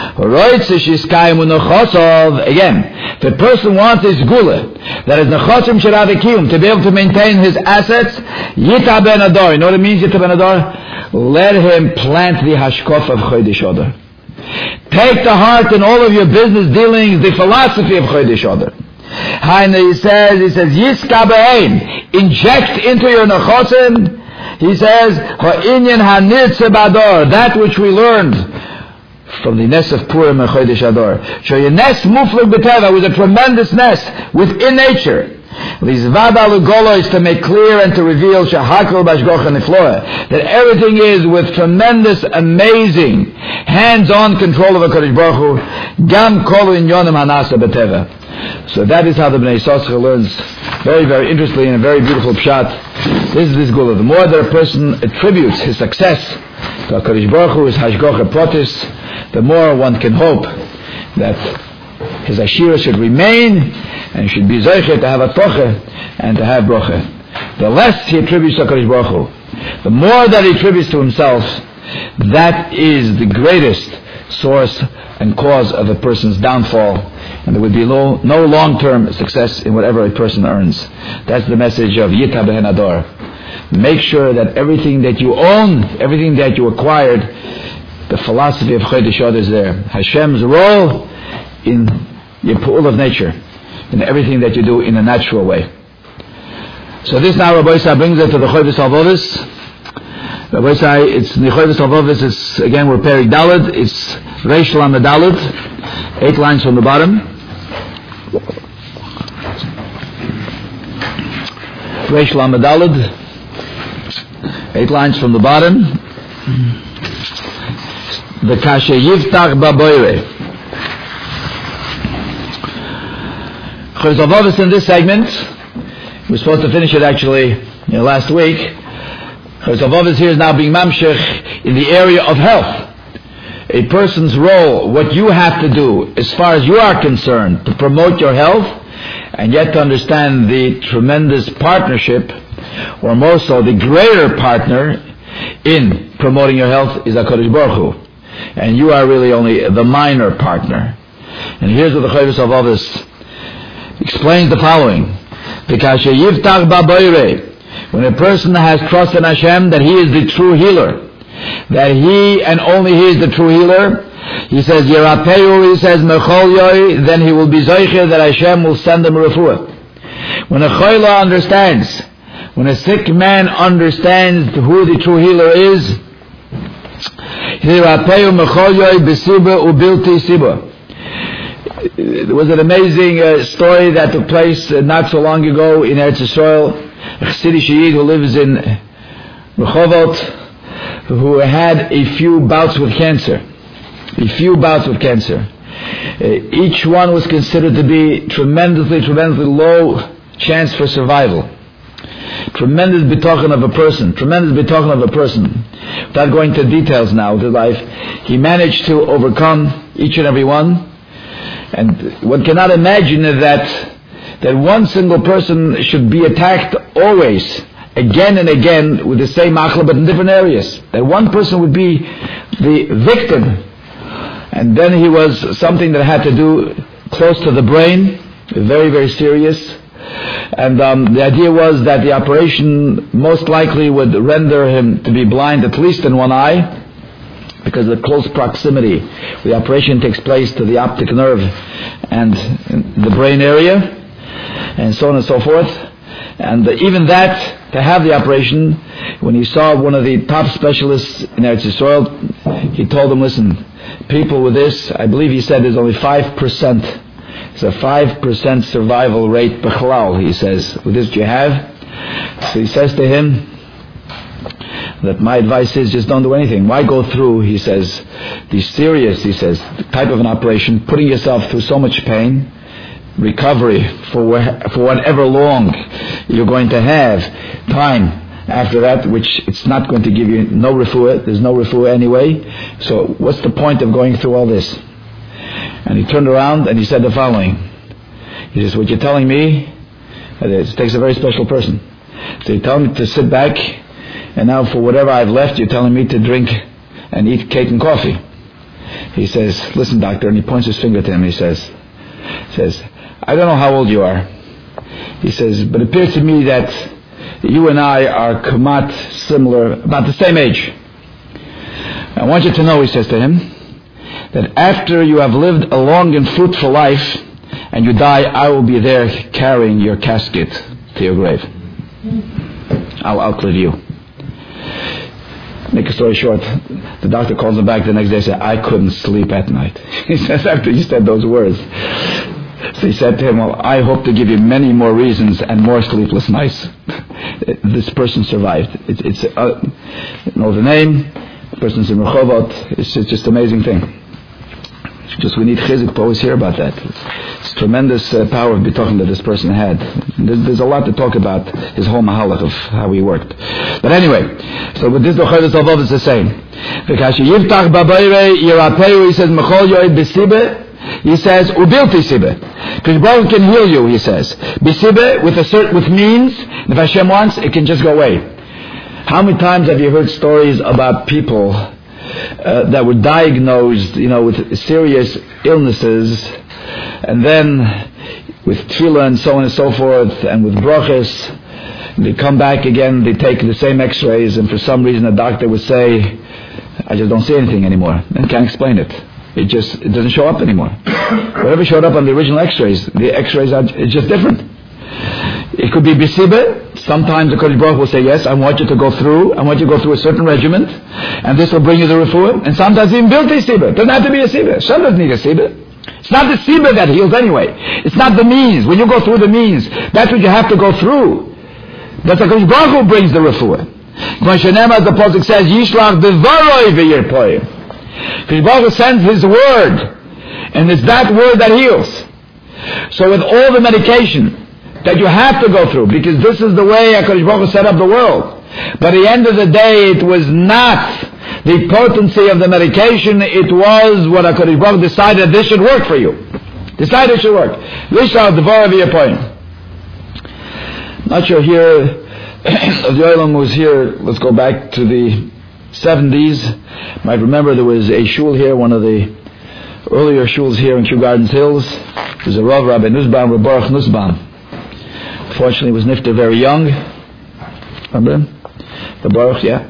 Again, if a person wants his gula, that is nechosim sheravikim, to be able to maintain his assets, Yita ben Ador. You know what it means, Yita ben Ador? Let him plant the hashkof of Chodesh Adar. Take to heart in all of your business dealings the philosophy of Chodesh Adar. He says, Yiska be'ein, inject into your nechosim. He says, Ha'inyan hanirtze b'ador, that which we learned from the nest of Purim and Chodesh Adar. So your nest muflig b'teva was a tremendous nest within nature. Lizvada l'golo is to make clear and to reveal shahakol bashgocha nifloa, that everything is with tremendous, amazing, hands-on control of HaKadosh Baruch Hu. Gam kolu inyonim hanasa b'teva. So that is how the Bnei Yissaschar learns very, very interestingly in a very beautiful pshat. This is this gula. The more that a person attributes his success to HaKadosh Baruch Hu, his hashgacha pratis, the more one can hope that his ashira should remain and should be zeicher to have a toche and to have broche. The less he attributes to HaKadosh Baruch Hu, the more that he attributes to himself, that is the greatest source and cause of a person's downfall, and there would be no long-term success in whatever a person earns. That's the message of Yita ben Ador. Make sure that everything that you own, everything that you acquired, the philosophy of Chodesh Adar is there. Hashem's role in your pool of nature, in everything that you do in a natural way. So this now Rabbi Yisai brings it to the Chodesh Halvovis. Rabbi Yisai, it's the Chodesh Halvovis, it's again we're Perik Daled, it's Reish Lamed Daled, 8 lines from the bottom. Reish Lamed Daled, 8 lines from the bottom. The Kashe Yiftach Baboire. Chodesh Halvovis in this segment, we're supposed to finish it actually last week. Chodesh Halvovis here is now being mamshech in the area of health. A person's role, what you have to do as far as you are concerned to promote your health, and yet to understand the tremendous partnership, or more so the greater partner in promoting your health is HaKadosh Baruch Hu. And you are really only the minor partner. And here's what the Chodesh Halvovis explains the following. When a person has trust in Hashem that He is the true healer, that He and only He is the true healer, he says, Yerapeu, he says, Mechol Yoi, then he will be Zoicher that Hashem will send him refuah. When a Choila understands, when a sick man understands who the true healer is, Yerapeu Mechol Yoi b'siba ubilti siba. There was an amazing story that took place not so long ago in Eretz Yisrael. A Chassidi Shiyid who lives in Rehovot, who had a few bouts with cancer. Each one was considered to be tremendously low chance for survival. Tremendous bitachon of a person. Without going into details now of his life, he managed to overcome each and every one. And one cannot imagine that one single person should be attacked always, again and again, with the same machla, but in different areas. That one person would be the victim. And then he was something that had to do close to the brain, very, very serious. And the idea was that the operation most likely would render him to be blind at least in one eye, because of the close proximity. The operation takes place to the optic nerve and the brain area. and so on and so forth. And even that, to have the operation, when he saw one of the top specialists in Eretz Yisrael, he told him, listen, people with this, I believe he said there's only 5%. It's a 5% survival rate, b'chalal, he says. With this you have. So he says to him that my advice is just don't do anything. Why go through, he says, the serious, he says, type of an operation, putting yourself through so much pain, recovery for whatever long you're going to have time after that, which it's not going to give you no refuah. There's no refuah anyway. So what's the point of going through all this? And he turned around and he said the following. He says, what you're telling me, it takes a very special person. So you're telling me to sit back, and now for whatever I've left, you're telling me to drink and eat cake and coffee. He says, listen, doctor, and he points his finger to him. He says, I don't know how old you are. He says, but it appears to me that you and I are kamat similar, about the same age. I want you to know, he says to him, that after you have lived a long and fruitful life and you die, I will be there carrying your casket to your grave. I'll outlive you. Make a story short, the doctor calls him back the next day and says, I couldn't sleep at night. He says, after you said those words. So he said to him, well, I hope to give you many more reasons and more sleepless nights. This person survived. It's know the name, the person's in Rehovot. It's just an amazing thing. Just we need chizuk to always hear about that. It's tremendous power of bitachon that this person had. There's a lot to talk about his whole mahalach of how he worked. But anyway, so with this the Chodesh Avov is the same. He says, Mechol yoed b'sibe. He says, ubilti sibe. Because God can heal you, he says. B'sibe, with means, if Hashem wants, it can just go away. How many times have you heard stories about people that were diagnosed, with serious illnesses, and then with tefillah and so on and so forth, and with brachas, they come back again, they take the same x-rays, and for some reason the doctor would say, I just don't see anything anymore, and can't explain it. It doesn't show up anymore. Whatever showed up on the original x-rays, the x-rays it's just different. It could be b'sibah. Sometimes the Kodesh Baruch will say, yes, I want you to go through a certain regimen, and this will bring you the refuah. And sometimes even built a sibah. It doesn't have to be a sibah. Some doesn't need a sibah. It's not the sibah that heals anyway. It's not the means. When you go through the means, that's what you have to go through. But the Kodesh Baruch Hu brings the refuah. As the Pasuk says, Yishlach devaroi v'yirpoim. Kodesh Baruch Hu sends His word, and it's that word that heals. So with all the medication that you have to go through, because this is the way HaKadosh Baruch Hu set up the world. But at the end of the day, it was not the potency of the medication, it was what HaKadosh Baruch Hu decided that this should work for you. Decided it should work. Not sure here, the Olam was here, let's go back to the 70s. Might remember there was a shul here, one of the earlier shuls here in Kew Gardens Hills. There's a Rav, Rabbi Nussbaum, Baruch Nussbaum. Fortunately, was nifter very young. Remember him? The Baruch, yeah.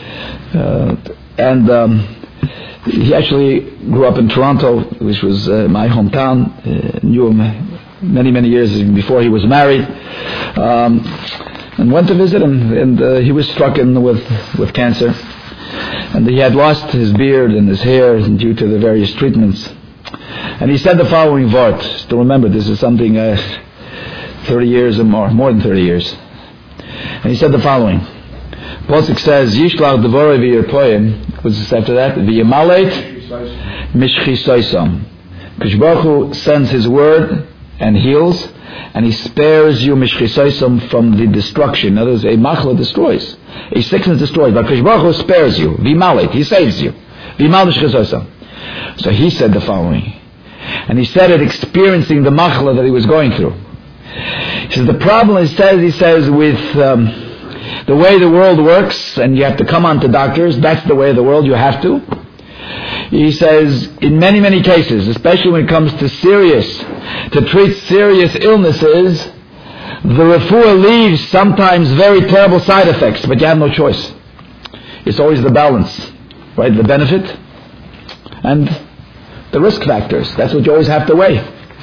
He actually grew up in Toronto, which was my hometown. Knew him many, many years before he was married. And went to visit him, and he was stricken with cancer. And he had lost his beard and his hair due to the various treatments. And he said the following vart. Still remember, this is something 30 years or more than 30 years. And he said the following. Pasuk says, Yishlach devorei v'yirpoim. What's this after that? V'yimalet mishchisoisam. Kodesh Baruch Hu sends His word and heals, and He spares you mishchisoisam from the destruction. In other words, a machla destroys. A sickness destroys. But Kodesh Baruch Hu spares you. V'yimalet. He saves you. V'yimal mishchisoisam. So he said the following. And he said it experiencing the machla that he was going through. He says the problem he says with the way the world works, and you have to come on to doctors, that's the way of the world, you have to. He says in many, many cases, especially when it comes to treat serious illnesses, the refuah leaves sometimes very terrible side effects, but you have no choice. It's always the balance, right? The benefit and the risk factors. That's what you always have to weigh.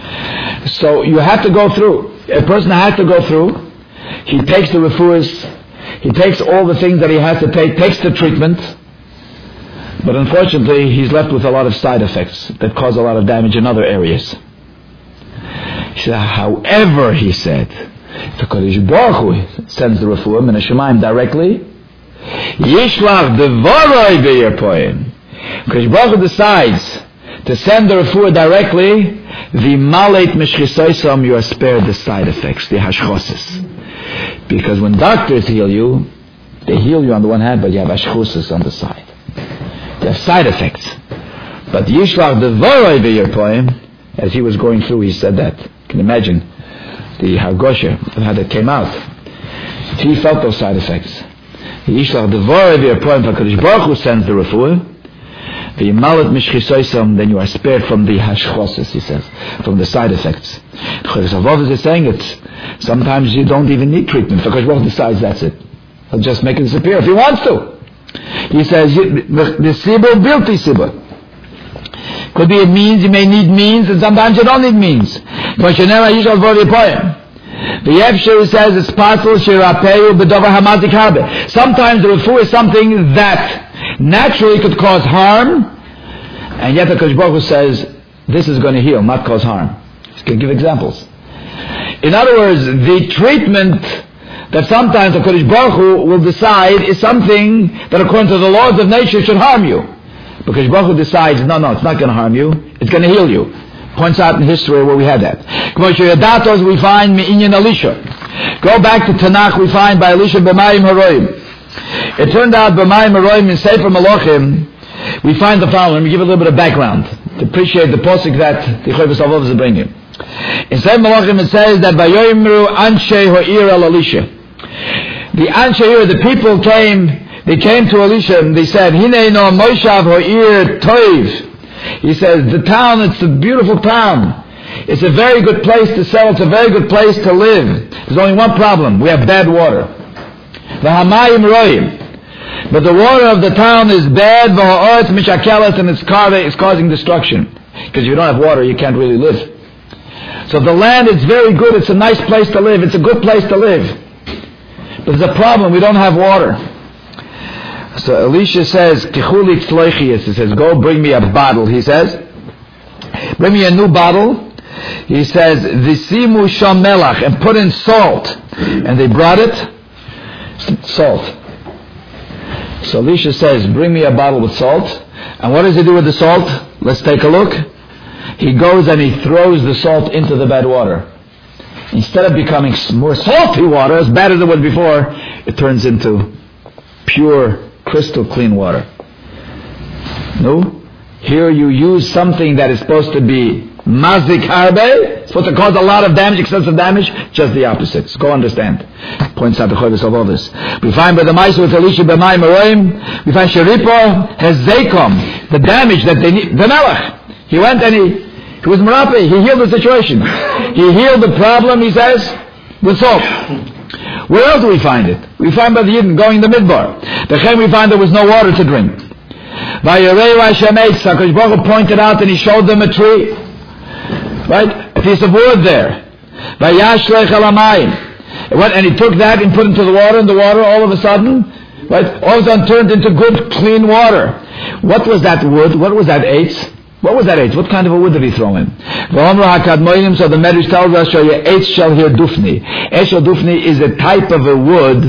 So you have to go through. A person has to go through. He takes the refuahs, he takes all the things that he has to take, takes the treatment, but unfortunately he's left with a lot of side effects that cause a lot of damage in other areas. He said, however, he said, the Kodesh Baruch Hu sends the refuah min hashamayim directly. Yishlach devaroi b'yirpoim. Kodesh Baruch Hu decides to send the refuah directly. V'maleit mishchisoisam, you are spared the side effects, the hashchosas. Because when doctors heal you, they heal you on the one hand, but you have hashchosas on the side. You have side effects. But Yishlach devaroi b'yirpoim, as he was going through, he said that. You can imagine the hargosha, how that came out. He felt those side effects. Yishlach devaroi b'yirpoim, HaKadosh Baruch Hu sends the refuah. Then you are spared from the hashchosas, he says, from the side effects. Chodesh Avos is saying it. Sometimes you don't even need treatment. Because Baruch decides that's it. He'll just make it disappear if he wants to. He says the sibur bilti sibur. Could be a means, you may need means, and sometimes you don't need means. The Yevshir says it's possible. Sometimes the refuah is something that naturally could cause harm, and yet the Kodesh Baruch Hu says this is going to heal, not cause harm. Just going to give examples. In other words, the treatment that sometimes the Kodesh Baruch Hu will decide is something that according to the laws of nature should harm you. Because Baruch Hu decides, no, it's not going to harm you, it's going to heal you. Points out in history where we had that. We find Me'inyan Elisha. Go back to Tanakh, we find by Elisha B'mayim Haroim. It turned out B'mayim Haroim in Sefer Malachim, we find the following. Let me give a little bit of background to appreciate the posik that the Chodesh Avos is bringing. In Sefer Malachim it says that Vayoimru Anshe Ha'ir El Elisha. The Anshe Ha'ir, the people they came to Elisha and they said, Hinei no Moshav Ha'ir Toiv. He says, the town, it's a beautiful town. It's a very good place to sell. It's a very good place to live. There's only one problem. We have bad water. V'hamayim roim. But the water of the town is bad. V'ha'oretz mishakelet, and it's causing destruction. Because if you don't have water, you can't really live. So the land is very good. It's a nice place to live. It's a good place to live. But there's a problem. We don't have water. So Elisha says, Kichuli tzloichias. He says, go bring me a bottle. He says, bring me a new bottle. He says, Visimu sham melach, and put in salt. And they brought it. Salt. So Elisha says, bring me a bottle with salt. And what does he do with the salt? Let's take a look. He goes and he throws the salt into the bad water. Instead of becoming more salty water, as bad as it was before, it turns into pure, crystal clean water. No? Here you use something that is supposed to be mazik harbe, supposed to cause a lot of damage, excessive damage, just the opposite. So go understand. Points out the Chodesh of all this. We find by the Maisa with Elisha b'mayim haroim, we find Sheripo has Zekom, the damage that they need, the Melech. He went and he was Merapi, he healed the situation. He healed the problem, he says, with salt. Where else do we find it? We find by the Yidden going to the Midbar. Then we find there was no water to drink. HaKadosh Baruch Hu pointed out and he showed them a tree. Right? A piece of wood there. And he took that and put it into the water, and the water all of a sudden, right, all of a sudden turned into good, clean water. What was that wood? What was that eitz? What was that eitz? What kind of a wood did he throw in? So the Medrash tells us, eitz shall hear dufni. Eitz shall dufni is a type of a wood,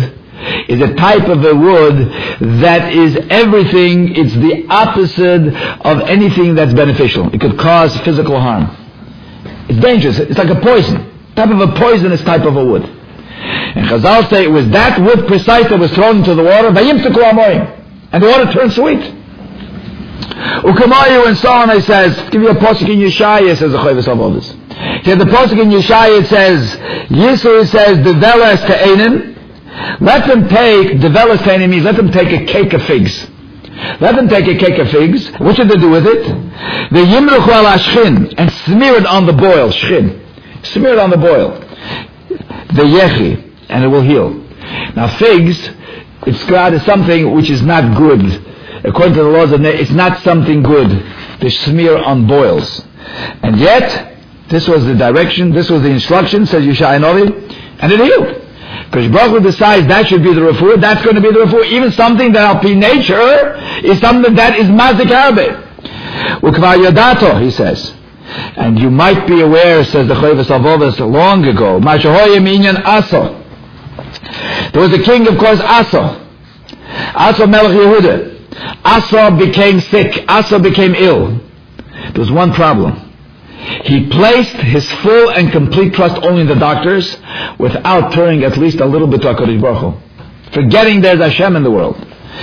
that is everything, it's the opposite of anything that's beneficial. It could cause physical harm. It's dangerous. It's like a poison. Type of a poisonous type of a wood. And Chazal say it was that wood precise that was thrown into the water, and the water turned sweet. Ukamayu and so on, it says, give you a posuk in Yeshaya, says the Chodesh of all this. So the posuk in Yeshaya, it says, Yisro says, Develas Ta'enim, let them take, Develas Ta'enim means, let them take a cake of figs. Let them take a cake of figs. What should they do with it? They yimruchu al ashchin, and smear it on the boil, shchin. Smear it on the boil. The yechi, and it will heal. Now figs, it's described as something which is not good. According to the laws of nature, it's not something good to smear on boils. And yet, This was the direction, this was the instruction, says Yeshaya Novi, and it healed. Because Baruch Hu decides that should be the refuah, that's going to be the refuah. Even something that al pi nature is something that is mazik harbe. Ukvar yadato, he says. And you might be aware, says the Chovos HaLevavos long ago, Mashahoyim inyan Asa. There was a king, of course, Asa. Asa Melech Yehuda. Asa became sick. Asa became ill. There was one problem. He placed his full and complete trust only in the doctors without turning at least a little bit to HaKadosh Baruch Hu. Forgetting there's Hashem in the world.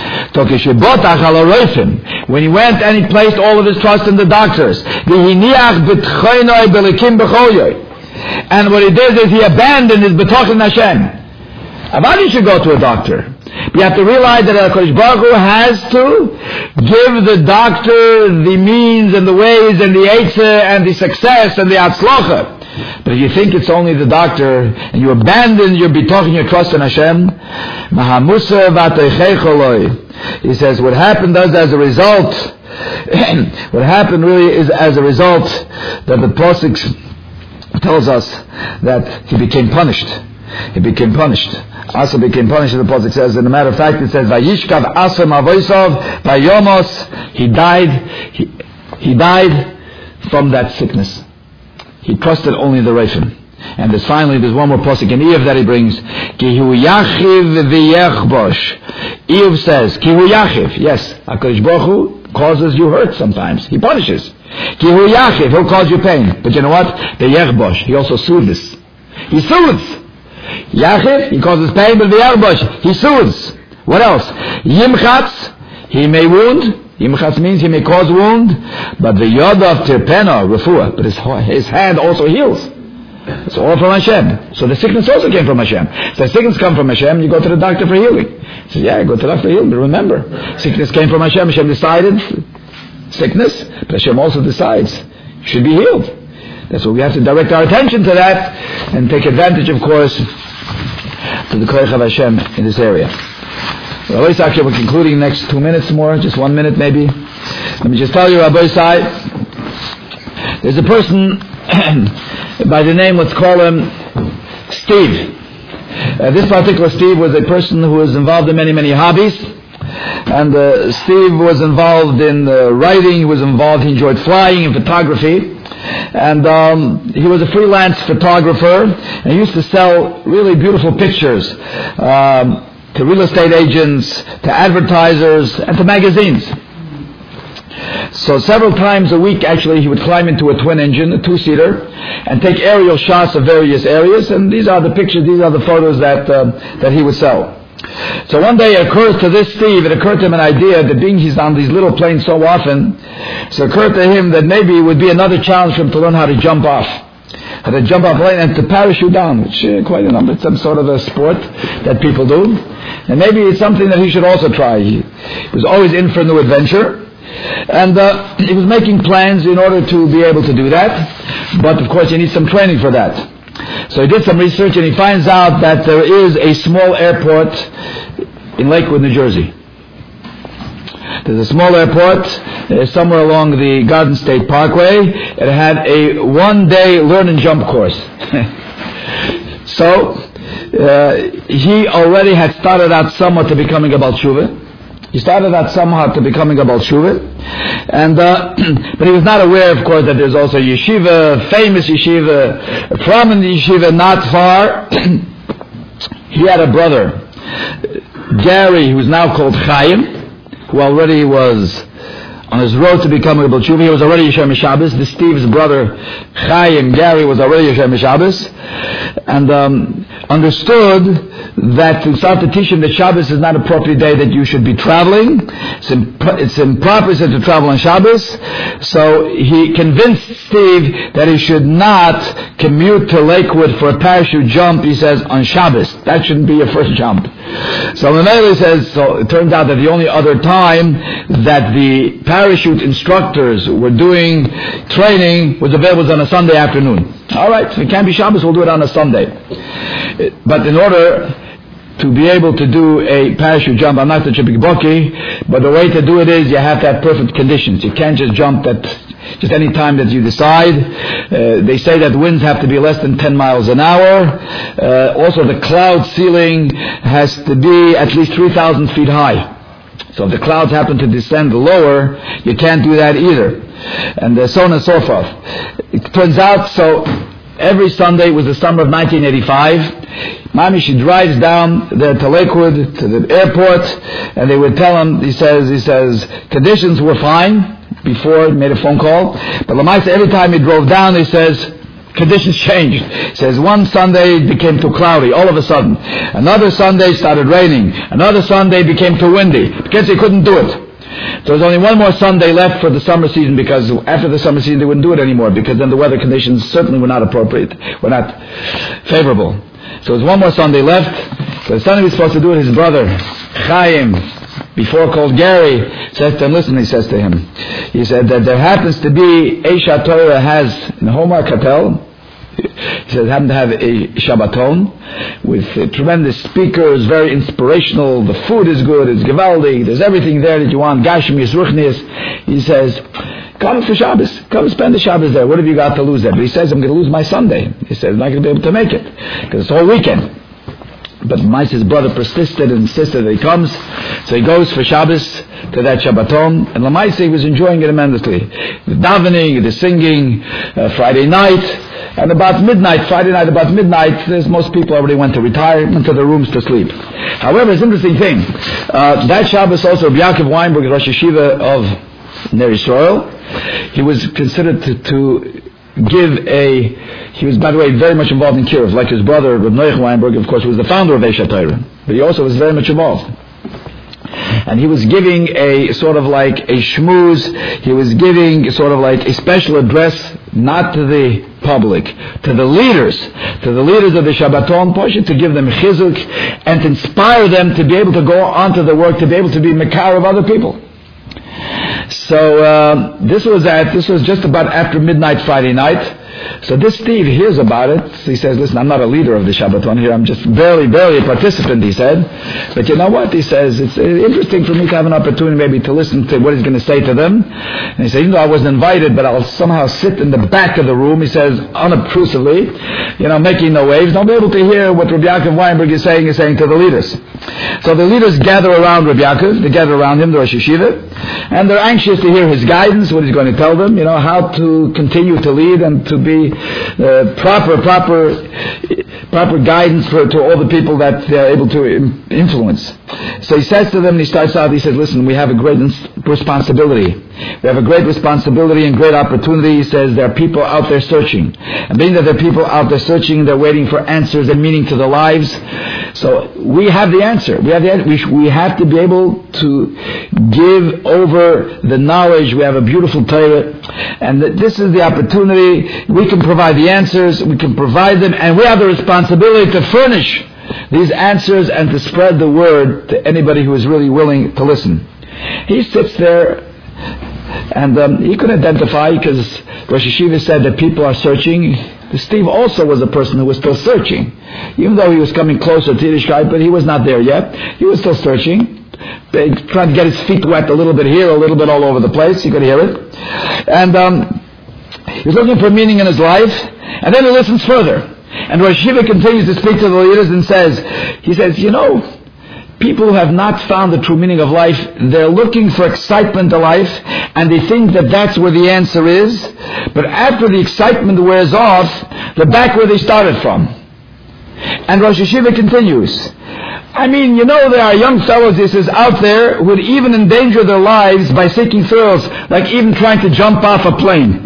When he went and he placed all of his trust in the doctors. And what he did is he abandoned his betochen Hashem. Avadi should go to a doctor. But you have to realize that HaKadosh Baruch Hu has to give the doctor the means and the ways and the eitzah and the success and the atzlocha. But if you think it's only the doctor and you abandon your betochen, your trust in Hashem, he says what happened is as a result, what happened really is as a result that the Pasuk tells us that he became punished. He became punished. Asa became punished, and the Pasuk says, in a matter of fact, it says, Vayishkav Asa Mavoisov, Vayomos, he died from that sickness. He trusted only in the Reifim. And there's one more Pasuk in Eov that he brings, Kihu Yachiv V'yechbosh. Eov says, Kihu Yachiv, yes, HaKadosh Baruch Hu causes you hurt sometimes. He punishes. Kihu Yachiv, he'll cause you pain. But you know what? V'yechbosh, he also soothes. He soothes. Yachiv, he causes pain, but v'yechbosh, he soothes. What else? Yimchatz, he may wound. Yimchatz means he may cause wound, but the yodav tirpena, refuah, but his hand also heals. It's all from Hashem. So the sickness also came from Hashem. So the sickness come from Hashem, you go to the doctor for healing. So yeah, go to the doctor for healing, but remember, sickness came from Hashem. Hashem decided sickness, but Hashem also decides you should be healed. That's why we have to direct our attention to that and take advantage, of course, to the koach of Hashem in this area. Rabbi Isai, we're concluding next 2 minutes more, just 1 minute maybe. Let me just tell you, Rabbi Isai, there's a person by the name, let's call him Steve. This particular Steve was a person who was involved in many, many hobbies. And Steve was involved in writing, he enjoyed flying and photography. And he was a freelance photographer, and he used to sell really beautiful pictures to real estate agents, to advertisers, and to magazines. So several times a week, actually, he would climb into a twin engine, a 2-seater, and take aerial shots of various areas, and these are the pictures, these are the photos that he would sell. So one day it occurred to him an idea that being he's on these little planes so often, so it occurred to him that maybe it would be another challenge for him to learn how to jump off. How to jump off a plane and to parachute down, which quite a number, it's some sort of a sport that people do. And maybe it's something that he should also try. He was always in for a new adventure. And he was making plans in order to be able to do that. But of course you need some training for that. So he did some research and he finds out that there is a small airport in Lakewood, New Jersey. There's a small airport somewhere along the Garden State Parkway. It had a 1-day learn and jump course. So he already had started out somewhat to becoming a Baal Tshuva. He started out somehow to becoming a Baal Tshuva. And, but he was not aware, of course, that there's also a yeshiva, famous yeshiva, a prominent yeshiva not far. He had a brother, Gary, who is now called Chaim, who already was on his road to becoming a Baal Tshuva. He was already Yeshem Shabbos. This Steve's brother, Chaim, Gary, was already Yeshem Shabbos. And understood that to start to teach him that Shabbos is not an appropriate day that you should be traveling. It's improper to travel on Shabbos. So he convinced Steve that he should not commute to Lakewood for a parachute jump, he says, on Shabbos. That shouldn't be your first jump. So Mameli says, so it turns out that the only other time that the parachute instructors were doing training was available on a Sunday afternoon. Alright, if it can't be Shabbos, we'll do it on a Sunday. But in order to be able to do a parachute jump. I'm not such a big bucky, but the way to do it is you have to have perfect conditions. You can't just jump at just any time that you decide. They say that winds have to be less than 10 miles an hour. Also, the cloud ceiling has to be at least 3,000 feet high. So if the clouds happen to descend lower, you can't do that either. And so on and so forth. It turns out, so every Sunday was the summer of 1985. Mommy, she drives down there to Lakewood, to the airport, and they would tell him, he says, conditions were fine before he made a phone call. But Lamaisa, every time he drove down, he says, conditions changed. He says, one Sunday it became too cloudy, all of a sudden. Another Sunday started raining. Another Sunday became too windy, because he couldn't do it. There was only one more Sunday left for the summer season, because after the summer season they wouldn't do it anymore, because then the weather conditions certainly were not appropriate, were not favorable. So there's one more Sunday left. So the Sunday he was supposed to do it, his brother, Chaim, before called Gary, says to him, listen, he says to him, he said that there happens to be, Eisha Torah has, in Homa Katel, he says, happen to have a Shabbaton with tremendous speakers, very inspirational, the food is good, it's Givaldi, there's everything there that you want, Gashmis, Ruchnis. He says, come for Shabbos, come spend the Shabbos there, what have you got to lose there? But he says, I'm going to lose my Sunday. He says, I'm not going to be able to make it, because it's the whole weekend. But his brother persisted and insisted that he comes, so he goes for Shabbos to that Shabbaton, and Lamaisa, he was enjoying it tremendously. The davening, the singing, Friday night, and Friday night about midnight, most people already went to retire, went to their rooms to sleep. However, it's an interesting thing. That Shabbos also, Rabbi Yaakov Weinberg, Rosh Yeshiva of Ner Yisrael, he was considered to give he was, by the way, very much involved in Kiruv, like his brother, Reb Noach Weinberg, of course, was the founder of Eisha Torah, but he also was very much involved. And he was giving a sort of like a shmooze, he was giving sort of like a special address, not to the public, to the leaders of the Shabbaton portion, to give them chizuk, and to inspire them to be able to go on to the work, to be able to be mekar of other people. So this was just about after midnight Friday night. So this Steve hears about it. He says, listen, I'm not a leader of the Shabbaton here. I'm just barely a participant, he said. But you know what? He says, it's interesting for me to have an opportunity maybe to listen to what he's going to say to them. And he said, even though I wasn't invited, but I'll somehow sit in the back of the room, he says, unobtrusively, making no waves. I'll be able to hear what Rabbi Yaakov Weinberg is saying to the leaders. So the leaders gather around Rabbi Yaakov, they gather around him, the Rosh Yeshiva, and they're anxious to hear his guidance, what he's going to tell them, how to continue to lead and to be proper guidance to all the people that they're able to influence. So he says to them, and he starts out, he says, listen, we have a great responsibility. We have a great responsibility and great opportunity. He says, there are people out there searching. And being that there are people out there searching, they're waiting for answers and meaning to their lives. So we have the answer. We have to be able to give over the knowledge. We have a beautiful Torah, and this is the opportunity. We can provide the answers, we can provide them, and we have the responsibility to furnish these answers and to spread the word to anybody who is really willing to listen. He sits there, and he could identify, because Rosh Yeshiva said that people are searching. Steve also was a person who was still searching, even though he was coming closer to Yiddishkeit, but he was not there yet. He was still searching, trying to get his feet wet a little bit here, a little bit all over the place. You could hear it. And he was looking for meaning in his life, and then he listens further. And Rosh Yeshiva continues to speak to the leaders and says, people who have not found the true meaning of life, they're looking for excitement in life, and they think that that's where the answer is. But after the excitement wears off, they're back where they started from. And Rosh Yeshiva continues, there are young fellows, he says, out there who would even endanger their lives by seeking thrills, like even trying to jump off a plane.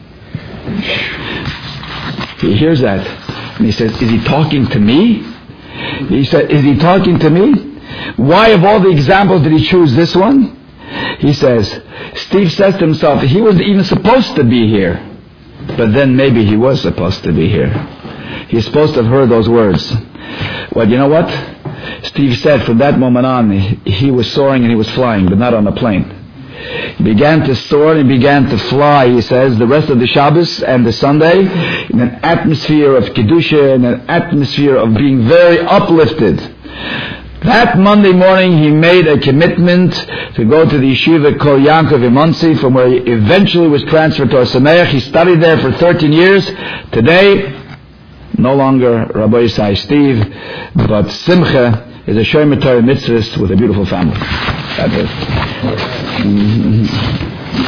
He hears that, and he says, is he talking to me? He said, is he talking to me? Why, of all the examples, did he choose this one? He says, Steve says to himself, he wasn't even supposed to be here. But then maybe he was supposed to be here. He's supposed to have heard those words. Well, you know what? Steve said from that moment on, he was soaring and he was flying, but not on a plane. He began to soar and began to fly, he says, the rest of the Shabbos and the Sunday, in an atmosphere of Kedusha, in an atmosphere of being very uplifted. That Monday morning he made a commitment to go to the yeshiva Kol Yankov in Monsey, from where he eventually was transferred to Sameach. He studied there for 13 years. Today, no longer Rabbi Yisai Steve, but Simcha is a Shomer Torah Mitzvah with a beautiful family. That's it.